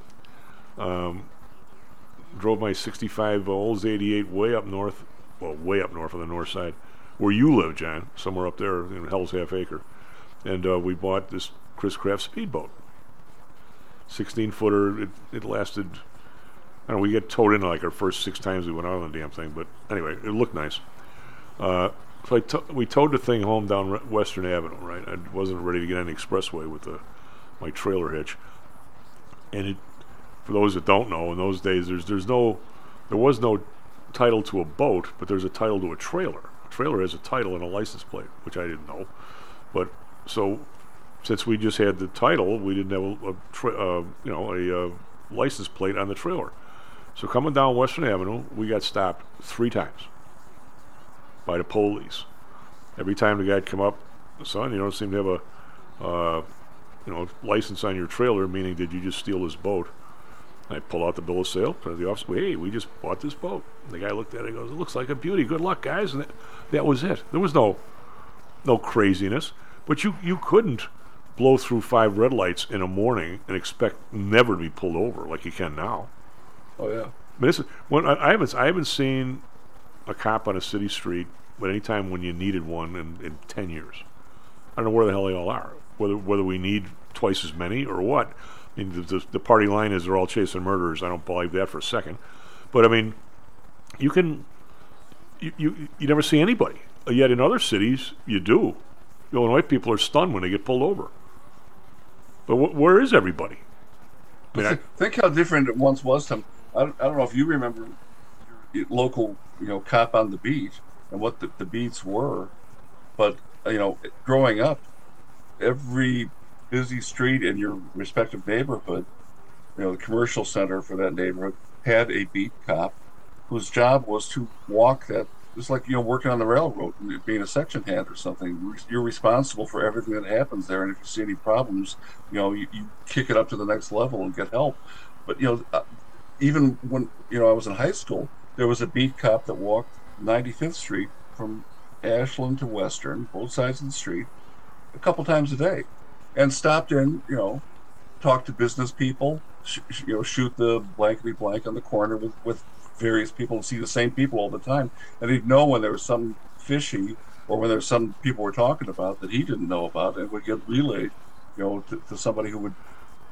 drove my 65 Olds 88 way up north on the north side, where you live, John, somewhere up there in Hell's Half Acre. And we bought this Chris Craft speedboat. 16-footer. It lasted, I don't know, we get towed in like our first 6 times we went out on the damn thing. But anyway, it looked nice. So we towed the thing home down Western Avenue, right? I wasn't ready to get on the expressway with my trailer hitch. And for those that don't know, in those days, there was no title to a boat, but there's a title to a trailer. A trailer has a title and a license plate, which I didn't know. But so, since we just had the title, we didn't have a license plate on the trailer. So coming down Western Avenue, we got stopped 3 times by the police. Every time the guy'd come up, son, you don't seem to have a license on your trailer, meaning did you just steal this boat? I pull out the bill of sale, put it in the office. Hey, we just bought this boat. The guy looked at it and goes, it looks like a beauty. Good luck, guys. And that was it. There was no craziness. But you couldn't blow through 5 red lights in a morning and expect never to be pulled over like you can now. Oh, yeah. I mean, I haven't seen a cop on a city street at any time when you needed one in 10 years. I don't know where the hell they all are. Whether we need twice as many or what. I mean, the party line is they're all chasing murderers. I don't believe that for a second. But I mean, you never see anybody. Yet in other cities, you do. Illinois people are stunned when they get pulled over. But where is everybody? I mean, think how different it once was, Tom. I don't know if you remember your local, cop on the beat and what the beats were, but growing up, every busy street in your respective neighborhood, the commercial center for that neighborhood had a beat cop whose job was to walk that. It's like working on the railroad, being a section hand or something. You're responsible for everything that happens there, and if you see any problems, you kick it up to the next level and get help. But even when I was in high school, there was a beat cop that walked 95th Street from Ashland to Western, both sides of the street, a couple times a day, and stopped in, talk to business people, shoot the blankety blank on the corner with various people, and see the same people all the time, and he'd know when there was something fishy or when there was some people were talking about that he didn't know about, and would get relayed, to somebody who would,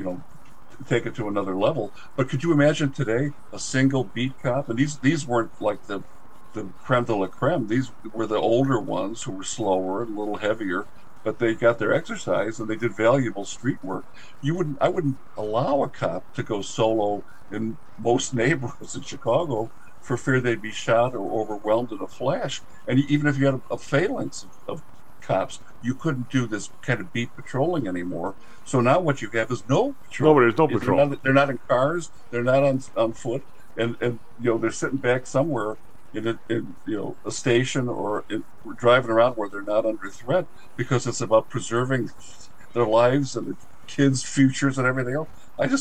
take it to another level. But could you imagine today a single beat cop? And these weren't like the creme de la creme. These were the older ones who were slower and a little heavier, but they got their exercise and they did valuable street work. I wouldn't allow a cop to go solo in most neighborhoods in Chicago for fear they'd be shot or overwhelmed in a flash. And even if you had a phalanx of cops, you couldn't do this kind of beat patrolling anymore. So now what you have is no patrol. No, there's no patrol. They're not in cars. They're not on foot, and they're sitting back somewhere in a station or driving around where they're not under threat, because it's about preserving their lives and the kids' futures and everything else.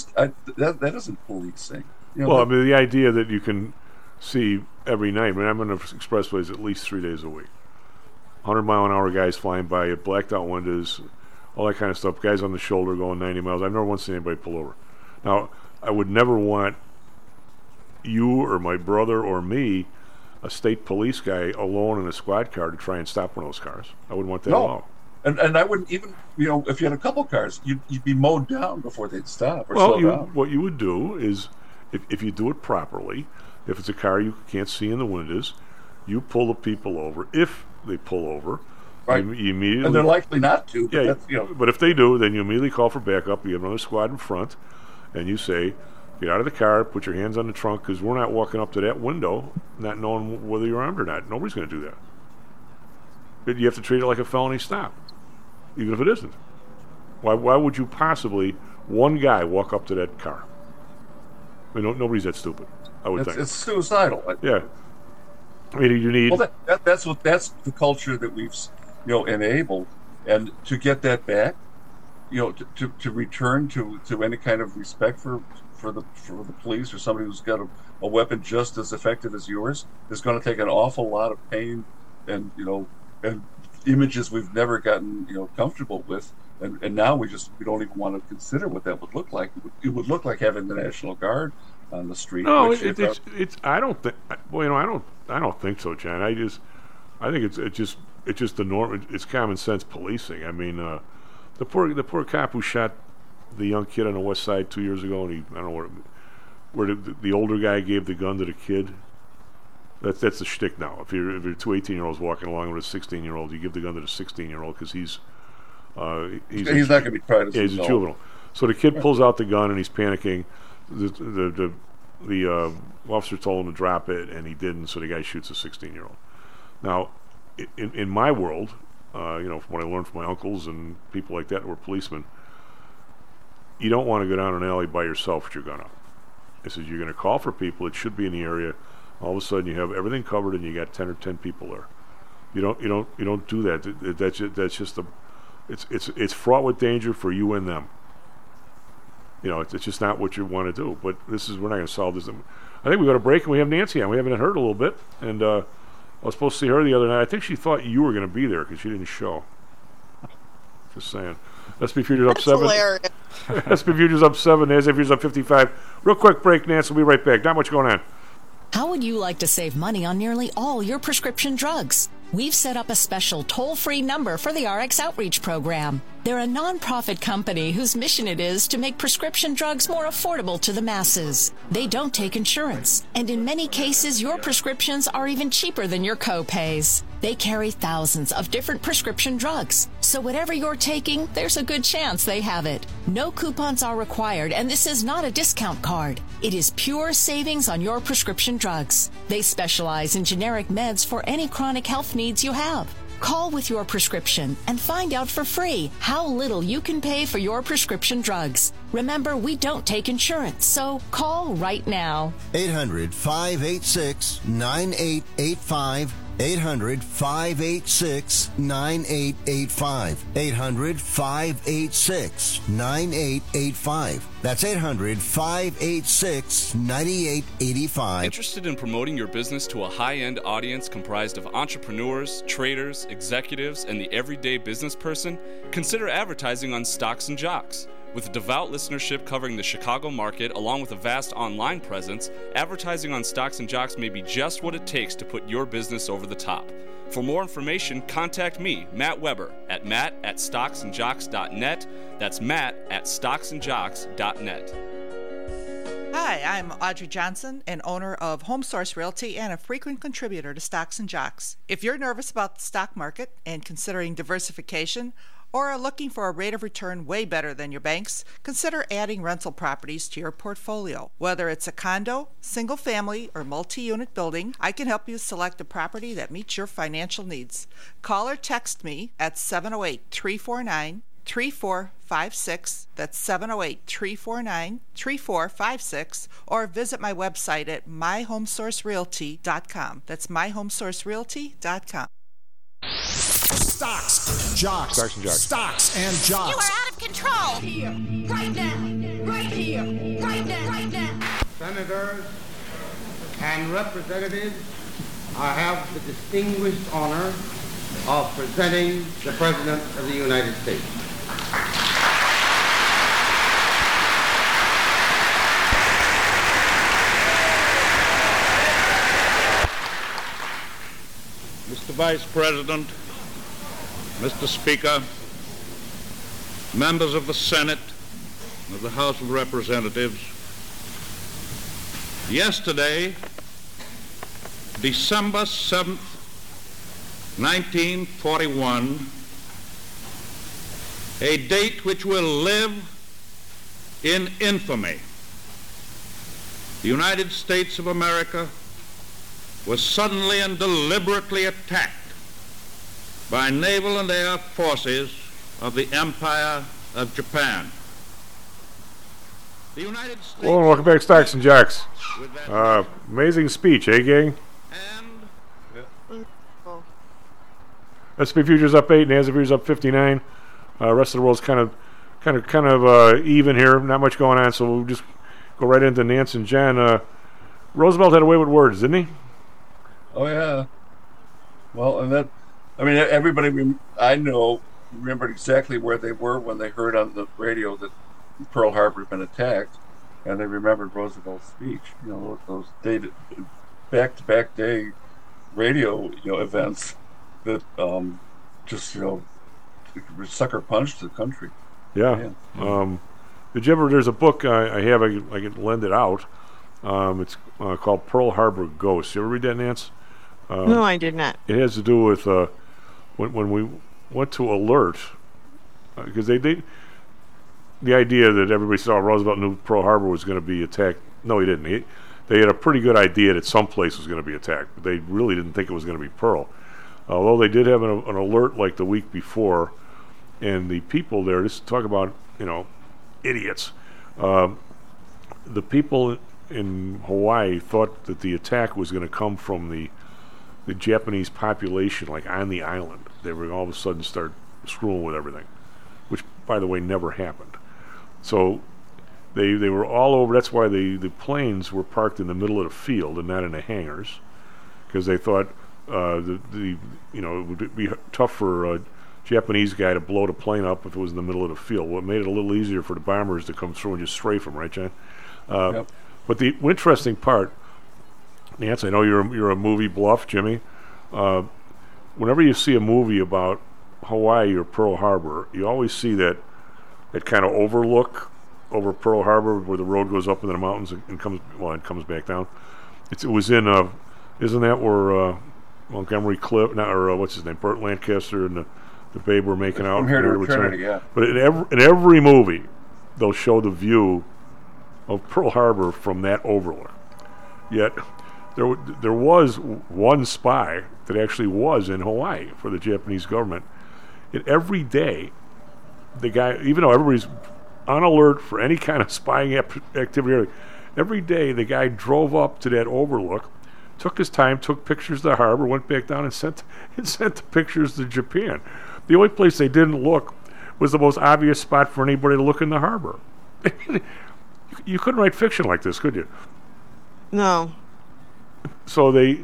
That isn't policing. Well, I mean, the idea that you can see every night. I mean, I'm on the expressways at least 3 days a week. 100-mile-an-hour guys flying by it, blacked out windows, all that kind of stuff. Guys on the shoulder going 90 miles. I've never once seen anybody pull over. Now, I would never want you or my brother or me, a state police guy, alone in a squad car to try and stop one of those cars. I wouldn't want that at all. And I wouldn't even, if you had a couple cars, you'd be mowed down before they'd stop or slow down. What you would do is, if you do it properly, if it's a car you can't see in the windows, you pull the people over. If they pull over, right, you immediately, and they're likely not to. But yeah, but if they do, then you immediately call for backup. You have another squad in front, and you say, get out of the car, put your hands on the trunk, because we're not walking up to that window not knowing whether you're armed or not. Nobody's going to do that. But you have to treat it like a felony stop, even if it isn't. Why would you possibly, one guy, walk up to that car? I mean, nobody's that stupid, I would think. It's suicidal. Yeah. I mean, you need... Well, that's the culture that we've, enabled. And to get that back, to return to any kind of respect for the police or somebody who's got a weapon just as effective as yours is going to take an awful lot of pain and and images we've never gotten comfortable with, and now we don't even want to consider what that would look like. It would look like having the National Guard on the street. No, it's I don't think. Well, I don't think so, John. I think it's just the norm. It's common sense policing. I mean, the poor cop who shot the young kid on the west side 2 years ago, and I don't know where the older guy gave the gun to the kid. That's the shtick now. If you're two 18-year-olds walking along with a 16-year-old, you give the gun to the 16-year-old because he's not going to be tried as he's a juvenile. So the kid pulls out the gun and he's panicking. The officer told him to drop it, and he didn't. So the guy shoots a 16-year-old. Now, in my world, from what I learned from my uncles and people like that who were policemen, you don't want to go down an alley by yourself with your gun up. It says you're going to call for people. It should be in the area. All of a sudden, you have everything covered, and you got 10 people there. You don't do that. That's just it's fraught with danger for you and them. it's just not what you want to do. But we're not going to solve this. I think we go to break and we have Nancy on. We haven't heard a little bit, and I was supposed to see her the other night. I think she thought you were going to be there because she didn't show. Just saying. SP Futures up 7. Hilarious. SP Futures up 7. NASDAQ Futures up 55. Real quick break, Nancy. We'll be right back. Not much going on. How would you like to save money on nearly all your prescription drugs? We've set up a special toll-free number for the RX Outreach Program. They're a nonprofit company whose mission it is to make prescription drugs more affordable to the masses. They don't take insurance, and in many cases, your prescriptions are even cheaper than your co-pays. They carry thousands of different prescription drugs, so whatever you're taking, there's a good chance they have it. No coupons are required, and this is not a discount card. It is pure savings on your prescription drugs. They specialize in generic meds for any chronic health needs you have. Call with your prescription and find out for free how little you can pay for your prescription drugs. Remember, we don't take insurance, so call right now. 800-586-9885. 800-586-9885. 800-586-9885. That's 800-586-9885. Interested in promoting your business to a high-end audience comprised of entrepreneurs, traders, executives, and the everyday business person? Consider advertising on Stocks and Jocks. With a devout listenership covering the Chicago market, along with a vast online presence, advertising on Stocks and Jocks may be just what it takes to put your business over the top. For more information, contact me, Matt Weber, at matt@stocksandjocks.net. That's matt@stocksandjocks.net. Hi, I'm Audrey Johnson, an owner of Home Source Realty and a frequent contributor to Stocks and Jocks. If you're nervous about the stock market and considering diversification, or are looking for a rate of return way better than your banks, consider adding rental properties to your portfolio. Whether it's a condo, single family, or multi-unit building, I can help you select a property that meets your financial needs. Call or text me at 708-349-3456. That's 708-349-3456, or visit my website at myhomesourcerealty.com. That's myhomesourcerealty.com. Stocks, Jocks. Stocks and Jocks. Stocks and Jocks. You are out of control. Here, right now, right here, right now, right now. Senators and representatives, I have the distinguished honor of presenting the President of the United States. Mr. Vice President, Mr. Speaker, members of the Senate, of the House of Representatives, yesterday, December 7th, 1941, a date which will live in infamy, the United States of America was suddenly and deliberately attacked by naval and air forces of the Empire of Japan. The United States... Hello and welcome back to Stocks and Jocks. Amazing speech, eh, gang? SP Futures up 8, NASDAQ Futures up 59. Rest of the world's kind of even here. Not much going on, so we'll just go right into Nance and Jen. Roosevelt had a way with words, didn't he? Oh yeah. Well, and that, I mean, everybody I know remembered exactly where they were when they heard on the radio that Pearl Harbor had been attacked, and they remembered Roosevelt's speech. You know, those back-to-back day radio events that just sucker punched the country. Yeah. Did you ever? There's a book I have. I can lend it out. It's called Pearl Harbor Ghosts. You ever read that, Nance? No, I did not. It has to do with when we went to alert, because the idea that everybody saw Roosevelt knew Pearl Harbor was going to be attacked. No, he didn't. They had a pretty good idea that some place was going to be attacked, but they really didn't think it was going to be Pearl. Although they did have an alert like the week before, and the people there, just talk about idiots. The people in Hawaii thought that the attack was going to come from the Japanese population, like on the island. They were all of a sudden start screwing with everything, which, by the way, never happened. So They were all over. That's why the planes were parked in the middle of the field and not in the hangars, because they thought it would be tough for a Japanese guy to blow the plane up if it was in the middle of the field. Well, it made it a little easier for the bombers to come through and just strafe them, right, John? Yep. But the interesting part, Nance, I know you're a movie bluff, Jimmy. Whenever you see a movie about Hawaii or Pearl Harbor, you always see that kind of overlook over Pearl Harbor where the road goes up into the mountains and comes back down. It was in isn't that where Montgomery Clift, what's his name, Burt Lancaster and the babe were making out? From Here to Eternity, yeah. But in every movie, they'll show the view of Pearl Harbor from that overlook. Yet there was one spy that actually was in Hawaii for the Japanese government. And every day, the guy, even though everybody's on alert for any kind of spying activity, every day the guy drove up to that overlook, took his time, took pictures of the harbor, went back down and sent the pictures to Japan. The only place they didn't look was the most obvious spot for anybody to look in the harbor. You couldn't write fiction like this, could you? No. So they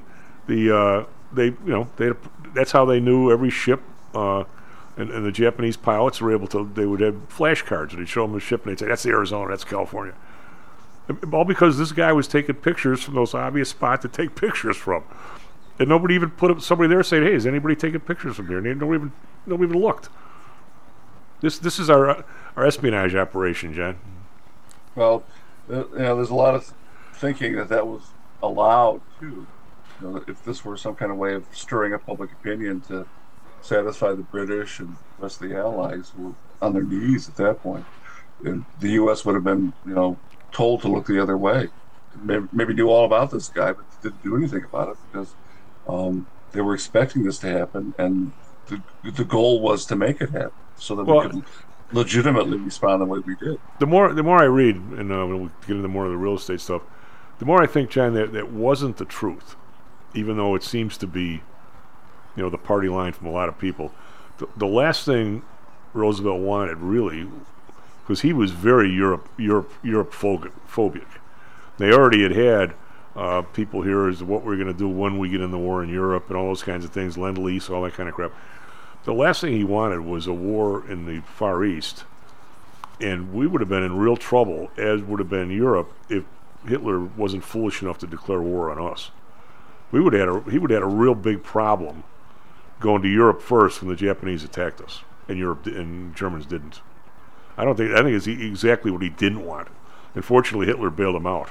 that's how they knew every ship. And the Japanese pilots were able to. They would have flashcards, and they'd show them the ship, and they'd say, "That's the Arizona, that's California." All because this guy was taking pictures from those obvious spots to take pictures from, and nobody even put up somebody there saying, "Hey, is anybody taking pictures from here?" And nobody even looked. This is our espionage operation, John. Well, there's a lot of thinking that was allowed too. If this were some kind of way of stirring up public opinion to satisfy the British and the rest of the Allies, who were on their knees at that point, and the U.S. would have been, told to look the other way. Maybe knew all about this guy, but didn't do anything about it because they were expecting this to happen, and the goal was to make it happen so that we could legitimately respond the way we did. The more I read, and when we get into more of the real estate stuff, the more I think, John, that wasn't the truth, even though it seems to be, the party line from a lot of people. The last thing Roosevelt wanted, really, because he was very Europe phobic. They already had people here as what we're going to do when we get in the war in Europe and all those kinds of things, Lend-Lease, all that kind of crap. The last thing he wanted was a war in the Far East, and we would have been in real trouble, as would have been Europe, if Hitler wasn't foolish enough to declare war on us. He would have had a real big problem going to Europe first when the Japanese attacked us, and Germans didn't. I think it's exactly what he didn't want. Unfortunately, Hitler bailed him out.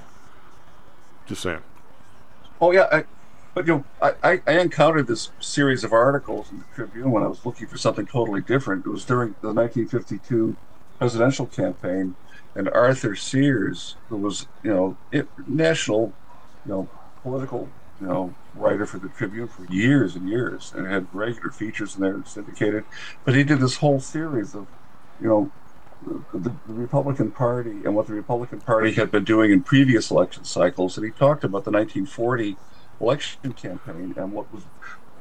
Just saying. Oh yeah, I encountered this series of articles in the Tribune when I was looking for something totally different. It was during the 1952 presidential campaign, and Arthur Sears, who was national, political, writer for the Tribune for years and years, and had regular features in there syndicated. But he did this whole series of, the Republican Party and what the Republican Party had been doing in previous election cycles, and he talked about the 1940 election campaign and what was,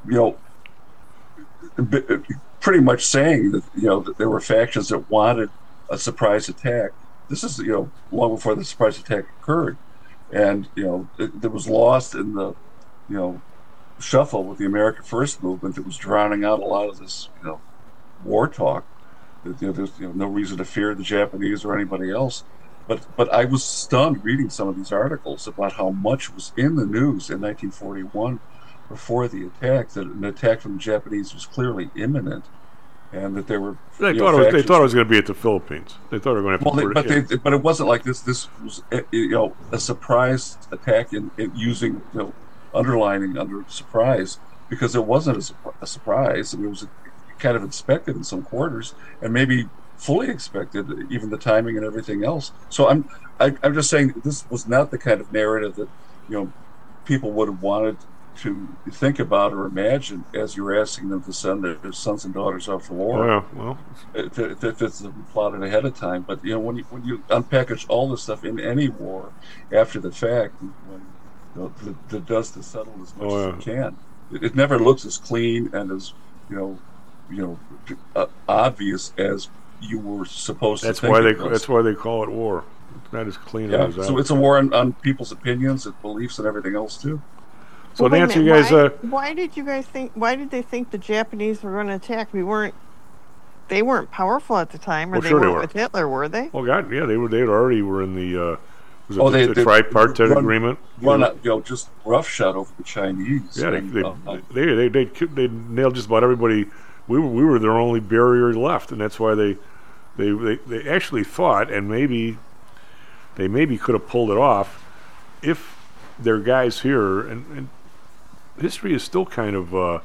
pretty much saying that that there were factions that wanted a surprise attack. This is long before the surprise attack occurred, and it was lost in the shuffle with the America First movement that was drowning out a lot of this war talk. There's no reason to fear the Japanese or anybody else. But I was stunned reading some of these articles about how much was in the news in 1941 before the attack, that an attack from the Japanese was clearly imminent, and that there were they thought it was going to be at the Philippines. They thought they were going to have to. But it wasn't like this. This was a surprise attack in using underlining under surprise, because it wasn't a surprise. I mean, it was kind of expected in some quarters, and maybe fully expected, even the timing and everything else. So I'm just saying this was not the kind of narrative that people would have wanted to think about or imagine as you were asking them to send their sons and daughters off to war. Yeah, well, if it's plotted ahead of time. But when you unpackage all this stuff in any war after the fact, when the dust is settled as much as it can, it never looks as clean and as obvious as you were supposed That's to think why it was. That's why they call it war. It's not as clean Yeah, as that. so it's a war on people's opinions and beliefs and everything else too. So Wait a Nancy, you minute, guys, why did you guys think? Why did they think the Japanese were going to attack? They weren't powerful at the time, or Well, they sure they weren't were. with Hitler, were they? oh God, yeah, they already were in the was it Oh, the tripartite agreement. Just roughshod over the Chinese. Yeah, and, they nailed just about everybody. We were their only barrier left, and that's why they actually thought, and maybe could have pulled it off if their guys here, and history is still kind of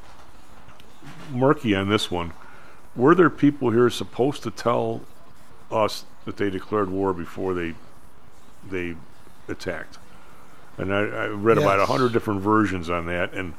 murky on this one. Were there people here supposed to tell us that they declared war before they attacked? And I read about 100 different versions on that, and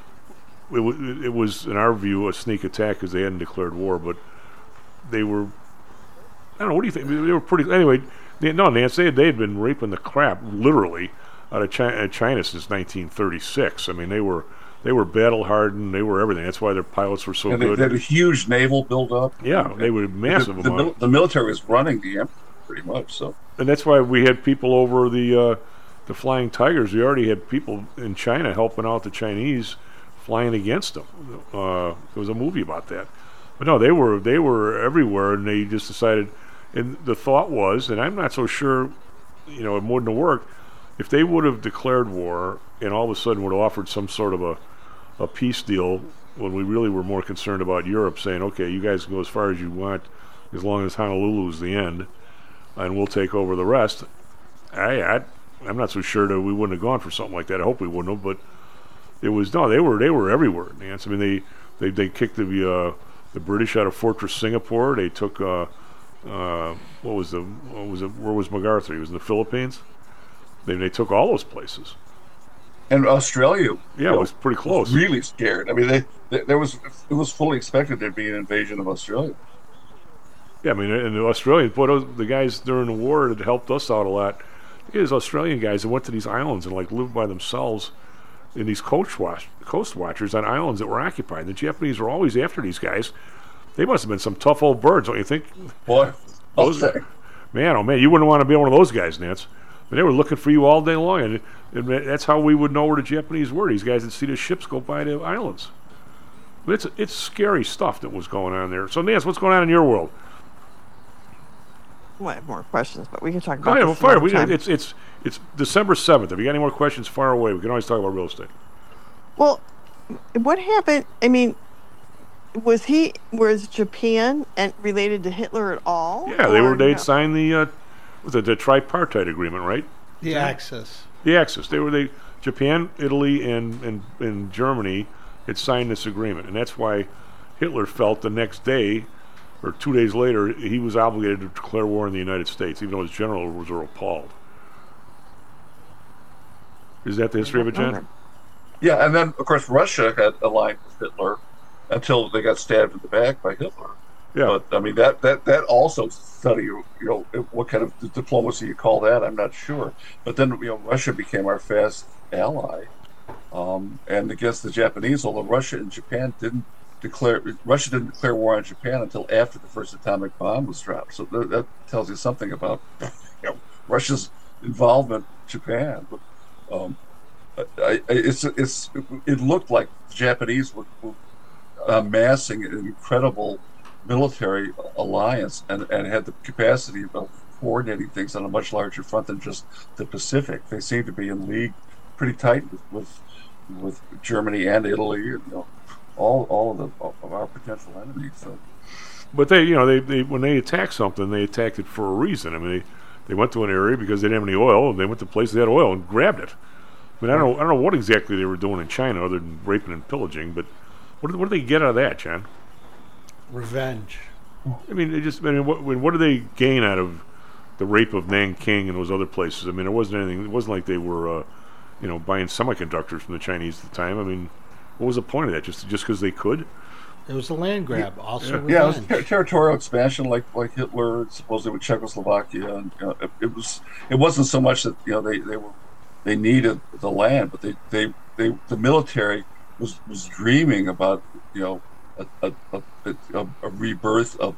it was, in our view, a sneak attack because they hadn't declared war, but they were, I don't know, what do you think? They were pretty, anyway, Nancy, they had been raping the crap, literally, out of China since 1936. I mean, they were battle-hardened, they were everything. That's why their pilots were so and good. They had a huge naval build-up. Yeah, they were massive. The military was running the empire pretty much, so. And that's why we had people over the Flying Tigers. We already had people in China helping out the Chinese, flying against them. There was a movie about that. But no, they were everywhere, and they just decided. And the thought was, and I'm not so sure, it wouldn't have worked if they would have declared war and all of a sudden would have offered some sort of a peace deal when we really were more concerned about Europe, saying, okay, you guys can go as far as you want, as long as Honolulu is the end, and we'll take over the rest. I'm not so sure that we wouldn't have gone for something like that. I hope we wouldn't have, but it was they were everywhere, Nance. I mean, they kicked the British out of Fortress Singapore. They took where was MacArthur? He was in the Philippines. They took all those places. And Australia, yeah, it was pretty close. Was really scared. I mean, it was fully expected there'd be an invasion of Australia. Yeah, I mean, and the Australians, the guys during the war that helped us out a lot. These Australian guys that went to these islands and lived by themselves in these coast watchers on islands that were occupied. The Japanese were always after these guys. They must have been some tough old birds, don't you think? Boy, man, oh man, you wouldn't want to be one of those guys, Nance. But they were looking for you all day long, and that's how we would know where the Japanese were. These guys would see the ships go by the islands. But it's scary stuff that was going on there. So, Nance, what's going on in your world? Well, I have more questions, but we can talk about this fire. another time. It's December 7th. If you got any more questions, fire away. We can always talk about real estate. Well, what happened? I mean, was Japan and related to Hitler at all? Yeah, they'd signed the tripartite agreement, right? The Axis. The Axis. Japan, Italy, and Germany had signed this agreement, and that's why Hitler felt the next day, or 2 days later, he was obligated to declare war on the United States, even though his generals were appalled. Is that the history of it, John? Yeah, and then, of course, Russia had aligned with Hitler until they got stabbed in the back by Hitler. Yeah. But, I mean, that also study, what kind of diplomacy you call that, I'm not sure. But then, Russia became our fast ally. And against the Japanese, although Russia and Japan didn't declare war on Japan until after the first atomic bomb was dropped. So that tells you something about Russia's involvement in Japan. But it looked like the Japanese were amassing an incredible military alliance and had the capacity of coordinating things on a much larger front than just the Pacific. They seemed to be in league pretty tight with Germany and Italy, and all of our potential enemies. So. But they when they attacked something, they attacked it for a reason. I mean, they went to an area because they didn't have any oil, and they went to places that had oil and grabbed it. I mean, I don't know what exactly they were doing in China other than raping and pillaging, but what did they get out of that, John? Revenge. I mean, what do they gain out of the rape of Nanking and those other places? I mean, it wasn't anything. It wasn't like they were, buying semiconductors from the Chinese at the time. I mean, what was the point of that? Just because they could? It was a land grab. Also, yeah, it was territorial expansion, like Hitler supposedly with Czechoslovakia, and it wasn't so much that they needed the land, but the military was dreaming about a rebirth of the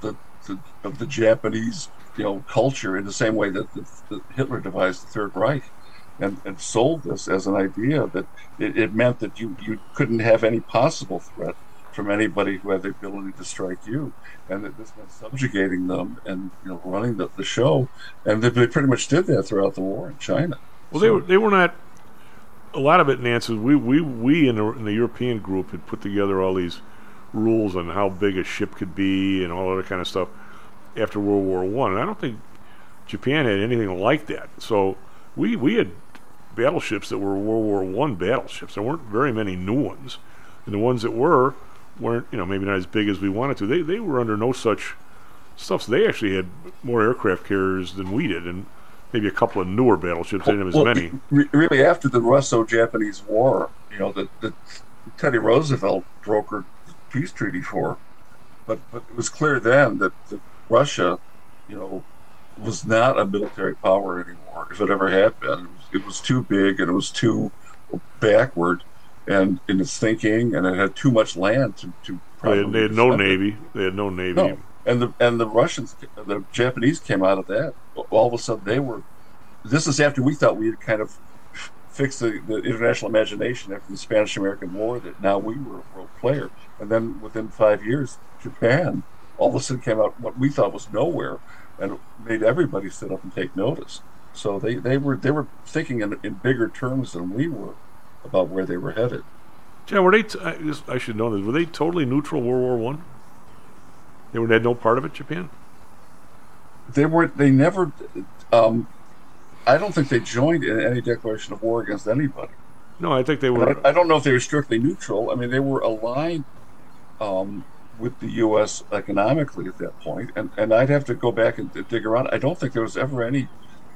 the Japanese culture in the same way that Hitler devised the Third Reich, and sold this as an idea that it meant that you couldn't have any possible threat from anybody who had the ability to strike you, and that this meant subjugating them and running the show, and they pretty much did that throughout the war in China. Well, they were not. A lot of it, Nancy, we in the European group had put together all these rules on how big a ship could be and all other kind of stuff after World War I, and I don't think Japan had anything like that. So we had battleships that were World War I battleships. There weren't very many new ones, and the ones that weren't maybe not as big as we wanted to. They were under no such stuff. So they actually had more aircraft carriers than we did, and maybe a couple of newer battleships. They didn't have as many. Really, after the Russo-Japanese War, that Teddy Roosevelt brokered the peace treaty for, but it was clear then that Russia, was not a military power anymore. If it ever had been, it was too big and it was too backward, and in its thinking, and it had too much land to. They had no navy. They had no navy. No. And the Russians, the Japanese came out of that. All of a sudden, they were. This is after we thought we had kind of fixed the international imagination after the Spanish-American War. That now we were a world player, and then within 5 years, Japan all of a sudden came out what we thought was nowhere, and made everybody sit up and take notice. So they were thinking in bigger terms than we were about where they were headed. John, were they? I should know this. Were they totally neutral World War I? They had no part of it, Japan? They weren't. They never. I don't think they joined in any declaration of war against anybody. No, I think they were. I don't know if they were strictly neutral. I mean, they were aligned with the U.S. economically at that point, and I'd have to go back and dig around. I don't think there was ever any,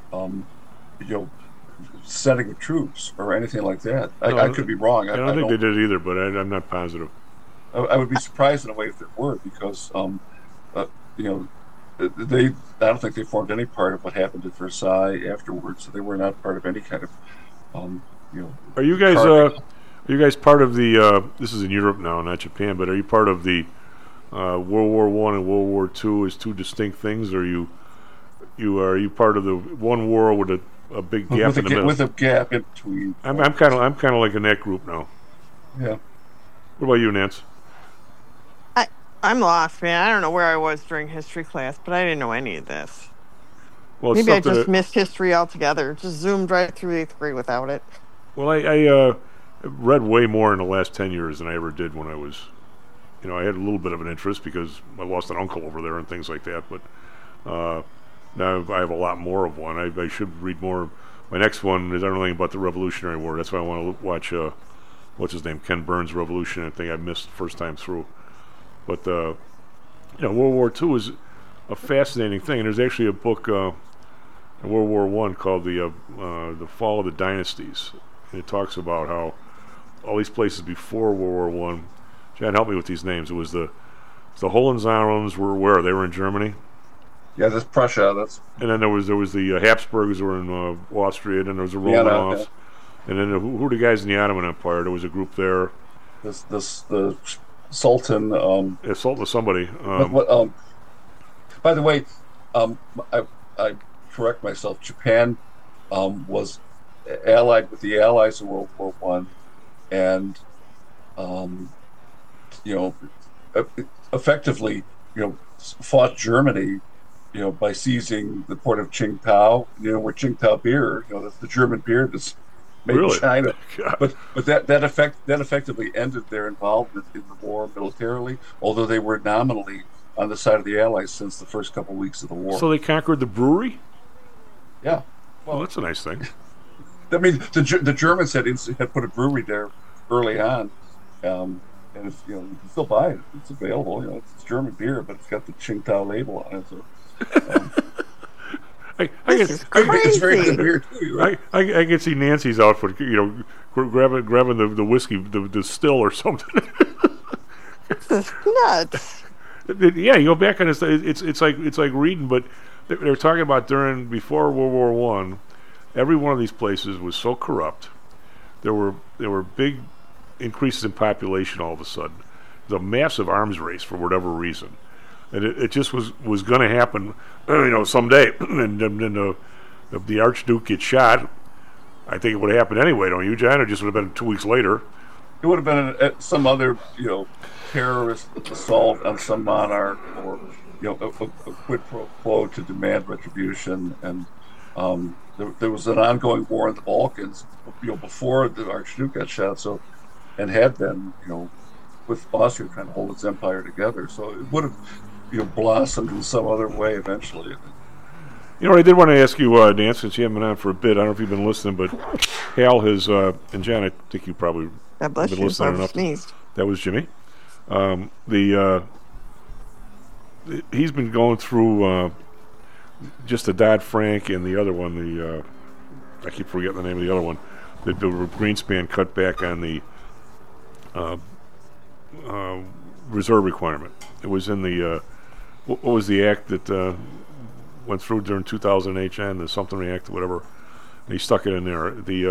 setting of troops or anything like that. No, I could be wrong. I don't think they did either, but I'm not positive. I would be surprised in a way if there were, because I don't think they formed any part of what happened at Versailles afterwards. So they were not part of any kind of Are you guys part of the? This is in Europe now, not Japan, but are you part of the World War I and World War II as two distinct things? Or are you part of the one war with a big gap in the middle? With a gap in between. I'm kind of like in that group now. Yeah. What about you, Nance? I'm lost, man. I don't know where I was during history class, but I didn't know any of this. Well, maybe I just missed history altogether. Just zoomed right through 8th grade without it. Well, I read way more in the last 10 years than I ever did when I was, I had a little bit of an interest because I lost an uncle over there and things like that. But now I have a lot more of one. I should read more. My next one is I don't know anything about the Revolutionary War. That's why I want to watch, what's his name, Ken Burns' Revolution. I think I missed the first time through. But, World War II is a fascinating thing. And there's actually a book in World War I called The Fall of the Dynasties. And it talks about how all these places before World War I, John, help me with these names. It was the Hohenzollerns were where? They were in Germany? Yeah, that's Prussia. And then there was the Habsburgs were in Austria, and then there was the Romanovs. Yeah. And then who were the guys in the Ottoman Empire? There was a group there. The Sultan. Sultan somebody. By the way, I correct myself. Japan was allied with the Allies in World War I, and effectively, fought Germany, by seizing the port of Qingdao. Where Qingdao beer, that's the German beer that's made in China. But that effectively ended their involvement in the war militarily, although they were nominally on the side of the Allies since the first couple of weeks of the war. So they conquered the brewery? Yeah. Well, that's a nice thing. I mean, the Germans had put a brewery there early on, and it's, you can still buy it. It's available. It's German beer, but it's got the Qingdao label on it. So, it's very good beer too. Right? I can see Nancy's outfit. Grabbing the whiskey, the still or something. This is nuts. Yeah, you go back on this. It's like reading, but they're talking about before World War I. Every one of these places was so corrupt. There were big increases in population all of a sudden. There's a massive arms race for whatever reason, and it just was going to happen, someday. And then the Archduke gets shot. I think it would have happened anyway, don't you, John? It just would have been 2 weeks later. It would have been some other, terrorist assault on some monarch, or a quid pro quo to demand retribution, and there was an ongoing war in the Balkans, before the Archduke got shot. So, and had been, with Austria trying to hold its empire together. So it would have, blossomed in some other way eventually. I did want to ask you, Dan, since you haven't been on for a bit. I don't know if you've been listening, but Hal has, and John, I think you probably God bless been you. listening enough. Sneezed. That was Jimmy. He's been going through just the Dodd-Frank and the other one. I keep forgetting the name of the other one. The Greenspan cut back on the reserve requirement. It was in the what was the act that went through during 2008, and the something act or whatever. And he stuck it in there.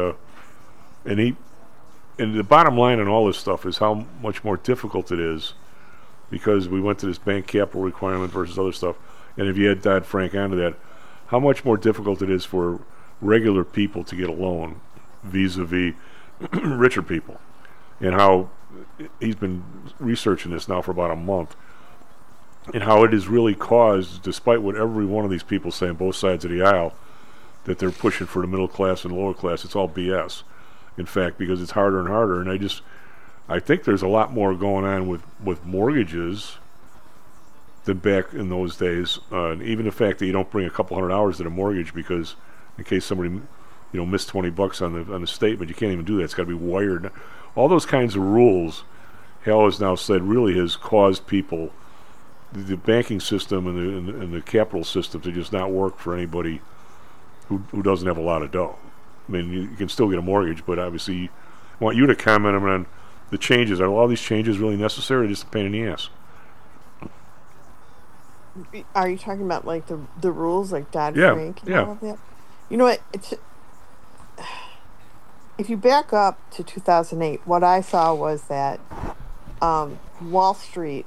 And the bottom line on all this stuff is how much more difficult it is, because we went to this bank capital requirement versus other stuff. And if you add Dodd-Frank onto that, how much more difficult it is for regular people to get a loan vis-a-vis richer people. And how he's been researching this now for about a month, and how it is really caused, despite what every one of these people say on both sides of the aisle, that they're pushing for the middle class and lower class. It's all BS, in fact, because it's harder and harder. And I think there's a lot more going on with mortgages than back in those days. And even the fact that you don't bring a couple $100 to the mortgage, because in case somebody missed $20 on the statement, you can't even do that. It's got to be wired. All those kinds of rules, Hal has now said, really has caused people, the banking system and the capital system, to just not work for anybody who doesn't have a lot of dough. I mean, you can still get a mortgage, but obviously I want you to comment on the changes. Are all these changes really necessary, or just a pain in the ass? Are you talking about like the rules, like Dodd-Frank and all of that? You know what? If you back up to 2008, what I saw was that Wall Street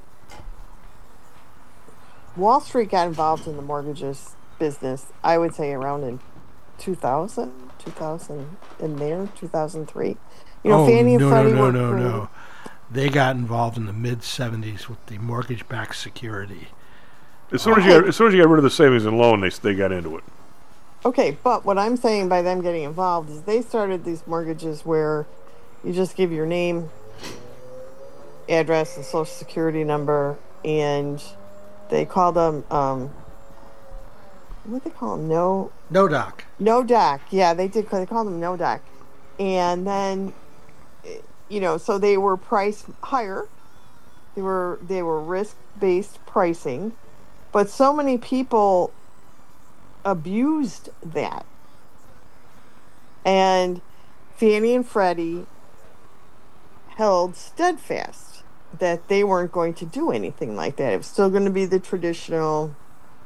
got involved in the mortgages business, I would say around in 2000 in there, 2003. Fannie and Freddie were... No. They got involved in the mid-'70s with the mortgage-backed security. As soon as you got rid of the savings and loan, they got into it. Okay, but what I'm saying by them getting involved is they started these mortgages where you just give your name, address, and social security number, and they call them, what they call them? No-doc. No-doc, yeah, they did. They called them no-doc. And then, so they were priced higher. They were risk-based pricing, but so many people abused that. And Fannie and Freddie held steadfast that they weren't going to do anything like that. It was still going to be the traditional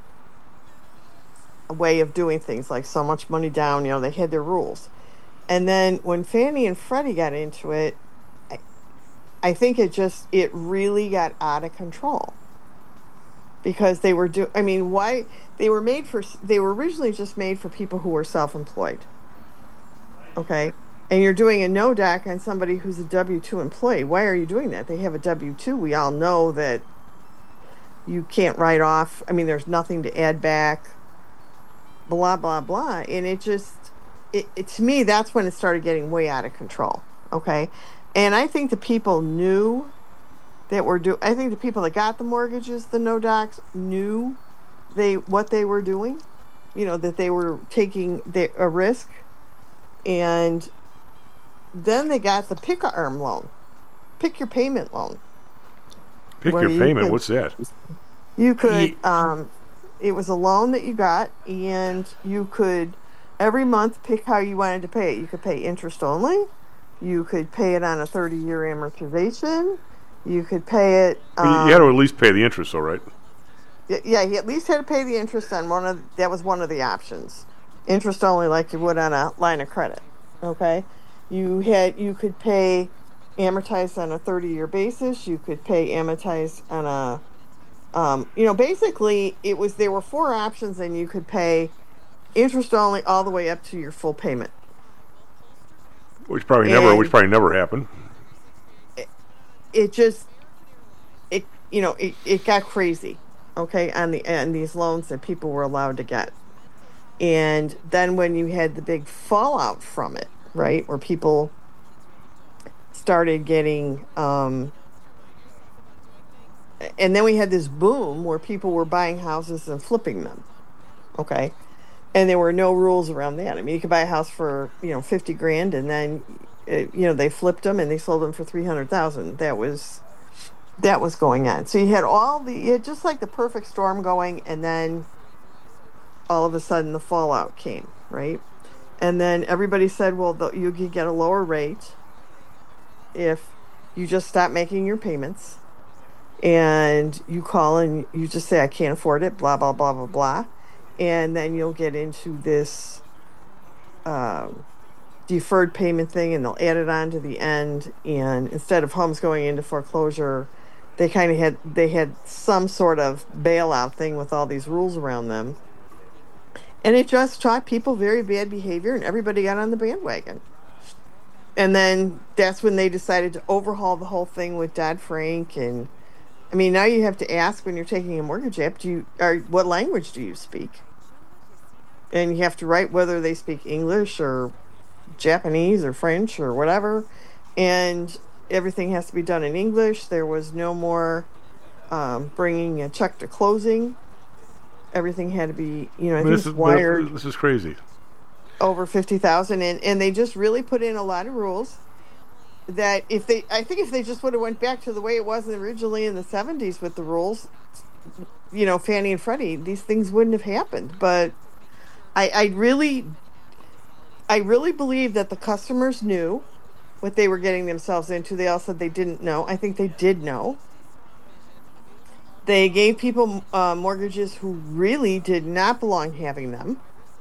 way of doing things, like so much money down, they had their rules. And then when Fannie and Freddie got into it, I think it really got out of control. Because they were they were originally just made for people who were self-employed. Okay? And you're doing a no-doc on somebody who's a W-2 employee. Why are you doing that? They have a W-2. We all know that you can't write off. There's nothing to add back. Blah, blah, blah. And it to me, that's when it started getting way out of control. Okay? And I think the people knew I think the people that got the mortgages, the no-docs, knew what they were doing, that they were taking a risk. And then they got the pick-a-arm loan, pick your payment loan. Pick your payment? What's that? You could, it was a loan that you got, and you could every month pick how you wanted to pay it. You could pay interest only. You could pay it on a 30-year amortization. You could pay it... you had to at least pay the interest, all right? Yeah, you at least had to pay the interest on that was one of the options. Interest only, like you would on a line of credit. Okay? You could pay amortized on a 30-year basis. You could pay amortized on Basically there were 4 options, and you could pay interest only all the way up to your full payment. Which probably never happened. It got crazy, okay, on these loans that people were allowed to get. And then when you had the big fallout from it, right, where people started getting, and then we had this boom where people were buying houses and flipping them, okay, and there were no rules around that. I mean, you could buy a house for $50,000, and then they flipped them and they sold them for $300,000. That was going on. So you had just like the perfect storm going, and then all of a sudden the fallout came, right? And then everybody said, well, you could get a lower rate if you just stop making your payments, and you call and you just say, I can't afford it, blah, blah, blah, blah, blah. And then you'll get into this deferred payment thing, and they'll add it on to the end. And instead of homes going into foreclosure, they had some sort of bailout thing with all these rules around them. And it just taught people very bad behavior, and everybody got on the bandwagon. And then that's when they decided to overhaul the whole thing with Dodd-Frank. And I mean, now you have to ask when you're taking a mortgage app, what language do you speak? And you have to write whether they speak English or Japanese or French or whatever. And everything has to be done in English. There was no more bringing a check to closing. Everything had to be, I think it's wired. This is crazy. Over 50,000, and they just really put in a lot of rules that if they just would have went back to the way it was originally in the 70s with the rules, Fannie and Freddie, these things wouldn't have happened. But I really believe that the customers knew what they were getting themselves into. They all said they didn't know. I think they did know. They gave people mortgages who really did not belong having them.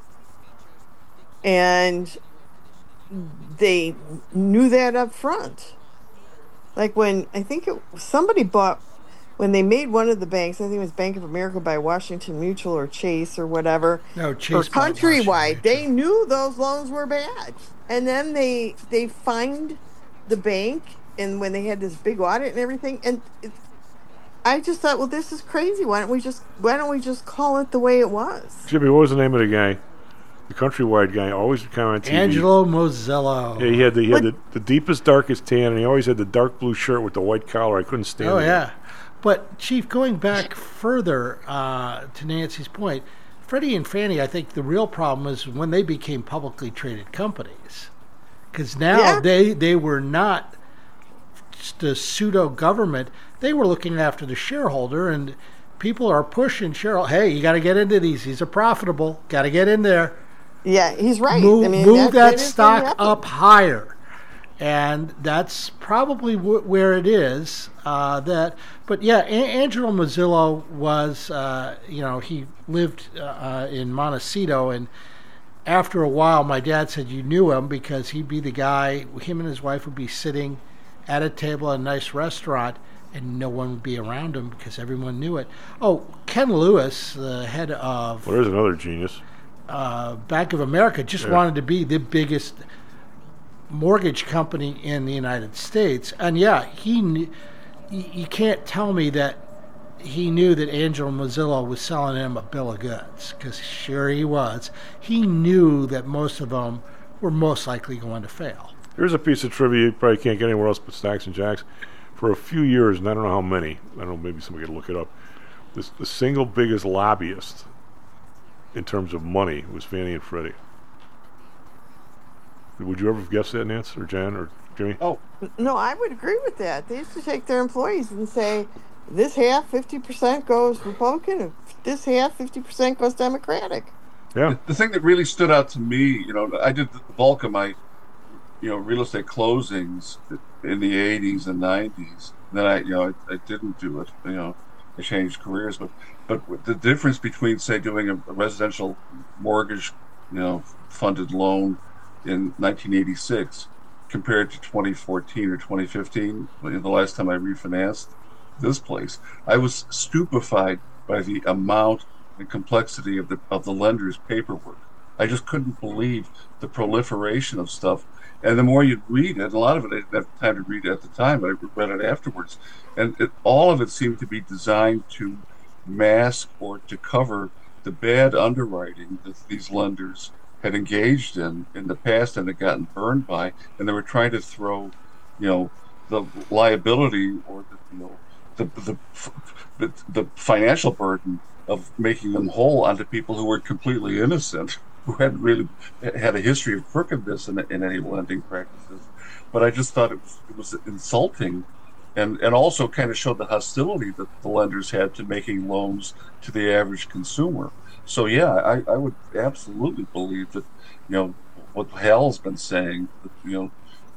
And they knew that up front. Like when when they made one of the banks, I think it was Bank of America by Washington Mutual or Chase or whatever. No, Chase. Or Countrywide. They knew those loans were bad. And then they fined the bank, and when they had this big audit and everything, and I just thought, well, this is crazy. Why don't we just call it the way it was? Jimmy, what was the name of the guy? The Countrywide guy, always come on TV. Angelo Mozillo. Yeah, he had the deepest, darkest tan, and he always had the dark blue shirt with the white collar. I couldn't stand it. Oh, yeah. But, Chief, going back further to Nancy's point, Freddie and Fannie, I think the real problem is when they became publicly traded companies. Because now they were not just a pseudo-government. They were looking after the shareholder, and people are pushing shareholder, hey, you got to get into these. These are profitable. Got to get in there. Yeah, he's right. Move that stock up higher. And that's probably where it is. But yeah, Angelo Mozillo was, he lived in Montecito, and after a while, my dad said you knew him because he'd be the guy, him and his wife would be sitting at a table at a nice restaurant, and no one would be around him because everyone knew it. Oh, Ken Lewis, the head of... Well, there's another genius. Bank of America, just wanted to be the biggest mortgage company in the United States. And yeah, you can't tell me that he knew that Angelo Mozillo was selling him a bill of goods, because sure he was. He knew that most of them were most likely going to fail. Here's a piece of trivia you probably can't get anywhere else but Stocks and Jocks. For a few years, and I don't know how many, I don't know, maybe somebody could look it up, the single biggest lobbyist in terms of money was Fannie and Freddie. Would you ever guess that, Nance, or Jan, or Jimmy? Oh, no, I would agree with that. They used to take their employees and say, this half, 50% goes Republican, and this half, 50% goes Democratic. Yeah. The thing that really stood out to me, I did the bulk of my, real estate closings in the 80s and 90s. Then I didn't do it. I changed careers, but the difference between, say, doing a residential mortgage, funded loan in 1986 compared to 2014 or 2015, the last time I refinanced, this place. I was stupefied by the amount and complexity of the lenders' paperwork. I just couldn't believe the proliferation of stuff. And the more you read it, a lot of it I didn't have time to read it at the time, but I read it afterwards. And all of it seemed to be designed to mask or to cover the bad underwriting that these lenders had engaged in the past and had gotten burned by. And they were trying to throw, the liability or the financial burden of making them whole onto people who were completely innocent, who hadn't really had a history of crookedness in any lending practices. But I just thought it was insulting, and also kind of showed the hostility that the lenders had to making loans to the average consumer. So yeah, I would absolutely believe that, what Hal's been saying, that,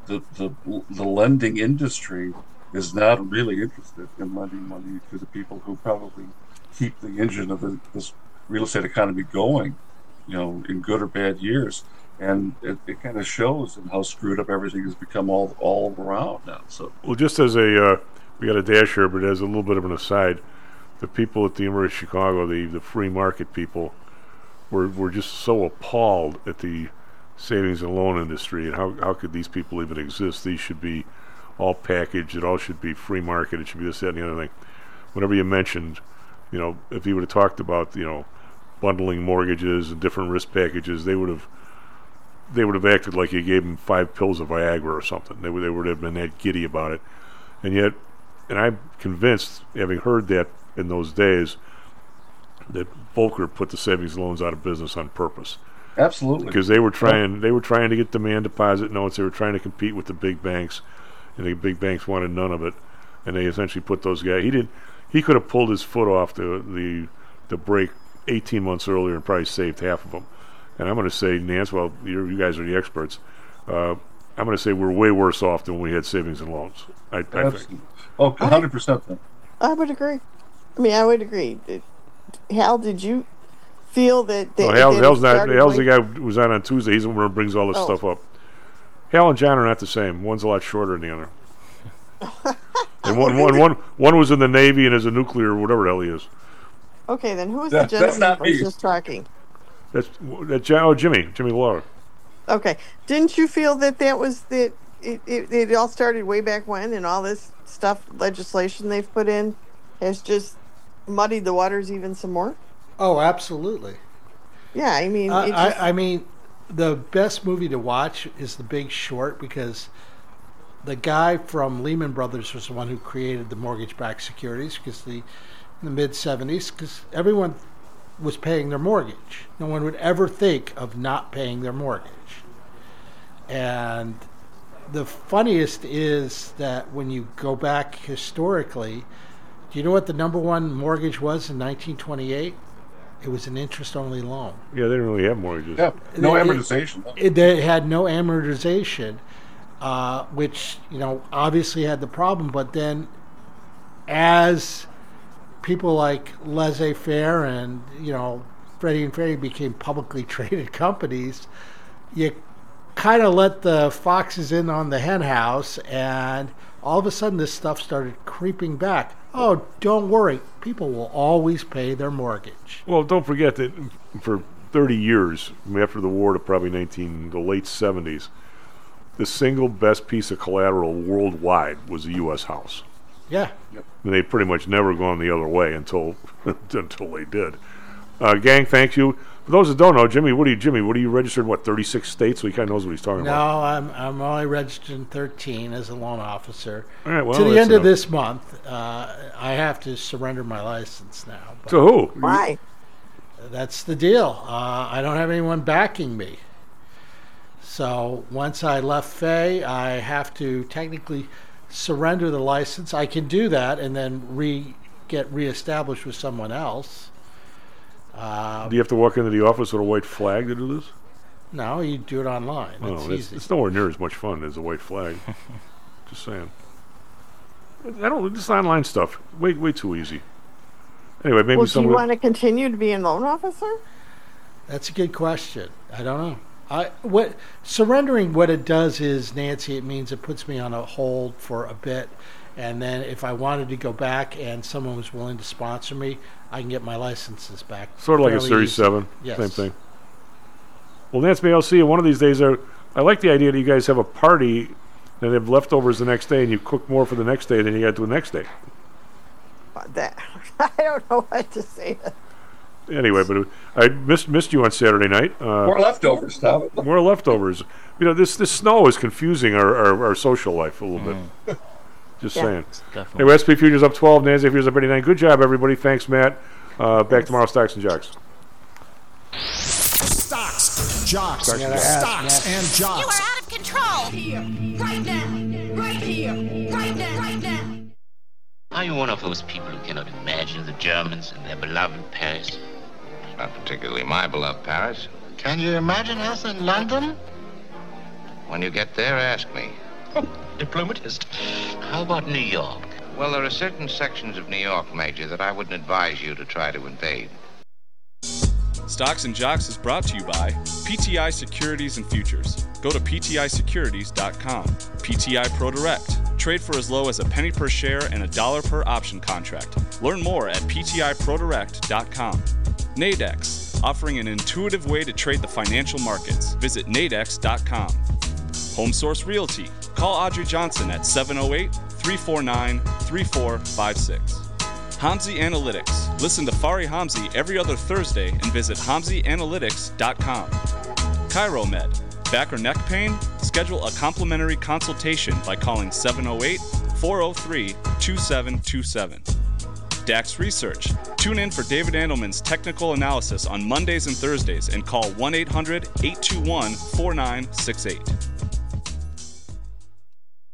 the lending industry is not really interested in lending money to the people who probably keep the engine of this real estate economy going, in good or bad years. And it kind of shows in how screwed up everything has become all around now. So, well, just as we got a dash here, but as a little bit of an aside, the people at the University of Chicago, the free market people, were just so appalled at the savings and loan industry, and how could these people even exist? These should be all packaged. It all should be free market. It should be this, that, and the other thing. Whenever you mentioned, if you would have talked about, bundling mortgages and different risk packages, they would have acted like you gave them 5 pills of Viagra or something. They would have been that giddy about it. And yet, and I'm convinced, having heard that in those days, that Volcker put the savings loans out of business on purpose. Absolutely. Because they were trying to get demand deposit notes. They were trying to compete with the big banks, and the big banks wanted none of it. And they essentially put those guys. He could have pulled his foot off the brake 18 months earlier and probably saved half of them. And I'm going to say, Nance, well, you guys are the experts. I'm going to say we're way worse off than when we had savings and loans. I think. Oh, 100%. I would agree. I would agree. Hal, did you feel that? Hal's the guy who was on Tuesday. He's the one who brings all this stuff up. Hal and John are not the same. One's a lot shorter than the other. And one was in the Navy and is a nuclear, whatever the hell he is. Okay, then who is the gentleman who was just talking? That's Jimmy Lawler. Okay, didn't you feel that was that it all started way back when, and all this stuff, legislation they've put in, has just muddied the waters even some more? Oh, absolutely. Yeah, I mean, the best movie to watch is The Big Short, because the guy from Lehman Brothers was the one who created the mortgage-backed securities, because in the mid-'70s, because everyone was paying their mortgage. No one would ever think of not paying their mortgage. And the funniest is that when you go back historically, do you know what the number one mortgage was in 1928? It was an interest-only loan. Yeah, they didn't really have mortgages. Yeah, no amortization. They had no amortization, which, obviously had the problem. But then as people like Laissez-Faire and, Freddie and Freddie became publicly traded companies, you kind of let the foxes in on the hen house, and all of a sudden this stuff started creeping back. Oh, don't worry. People will always pay their mortgage. Well, don't forget that for 30 years, after the war to probably the late 70s, the single best piece of collateral worldwide was a U.S. house. Yeah. Yep. And they'd pretty much never gone the other way until they did. Gang, thank you. For those that don't know, Jimmy, what are you registered in, 36 states? So he kind of knows what he's talking about. No, I'm only registered in 13 as a loan officer. All right, well, to the end of this month, I have to surrender my license now. To who? Why? That's the deal. I don't have anyone backing me. So once I left Fay, I have to technically surrender the license. I can do that and then get reestablished with someone else. Do you have to walk into the office with a white flag to do this? No, you do it online. It's nowhere near as much fun as a white flag. Just saying. This online stuff, way too easy. Anyway, maybe do you want to continue to be a loan officer? That's a good question. I don't know. Surrendering, what it does is, Nancy, it means it puts me on a hold for a bit, And then if I wanted to go back and someone was willing to sponsor me, I can get my licenses back. Sort of like a fairly Series easy. 7. Yes. Same thing. Well, Nance, maybe I'll see you one of these days. I like the idea that you guys have a party and have leftovers the next day, and you cook more for the next day than you got to do the next day. I don't know what to say. Anyway, but I missed you on Saturday night. More leftovers, Tom. More leftovers. You know, this snow is confusing our social life a little bit. Just saying. Definitely. Anyway, SP Futures up 12, NASDAQ Futures up 89. Good job, everybody. Thanks, Matt. Back tomorrow, Stocks and Jocks. Stocks, jocks, Stocks and stocks and jocks. You are out of control. Here, right now, right here, right now, right now. Are you one of those people who cannot imagine the Germans and their beloved Paris? It's not particularly my beloved Paris. Can you imagine us in London? When you get there, ask me. Diplomatist. How about New York? Well, there are certain sections of New York, Major, that I wouldn't advise you to try to invade. Stocks and Jocks is brought to you by PTI Securities and Futures. Go to PTIsecurities.com. PTI ProDirect. Trade for as low as a penny per share and $1 per option contract. Learn more at PTIProDirect.com. Nadex, offering an intuitive way to trade the financial markets. Visit nadex.com. Home Source Realty. Call Audrey Johnson at 708-349-3456. Hamzy Analytics. Listen to Fari Hamzy every other Thursday and visit HamzyAnalytics.com. ChiroMed. Back or neck pain? Schedule a complimentary consultation by calling 708-403-2727. DAX Research. Tune in for David Andelman's technical analysis on Mondays and Thursdays and call 1-800-821-4968.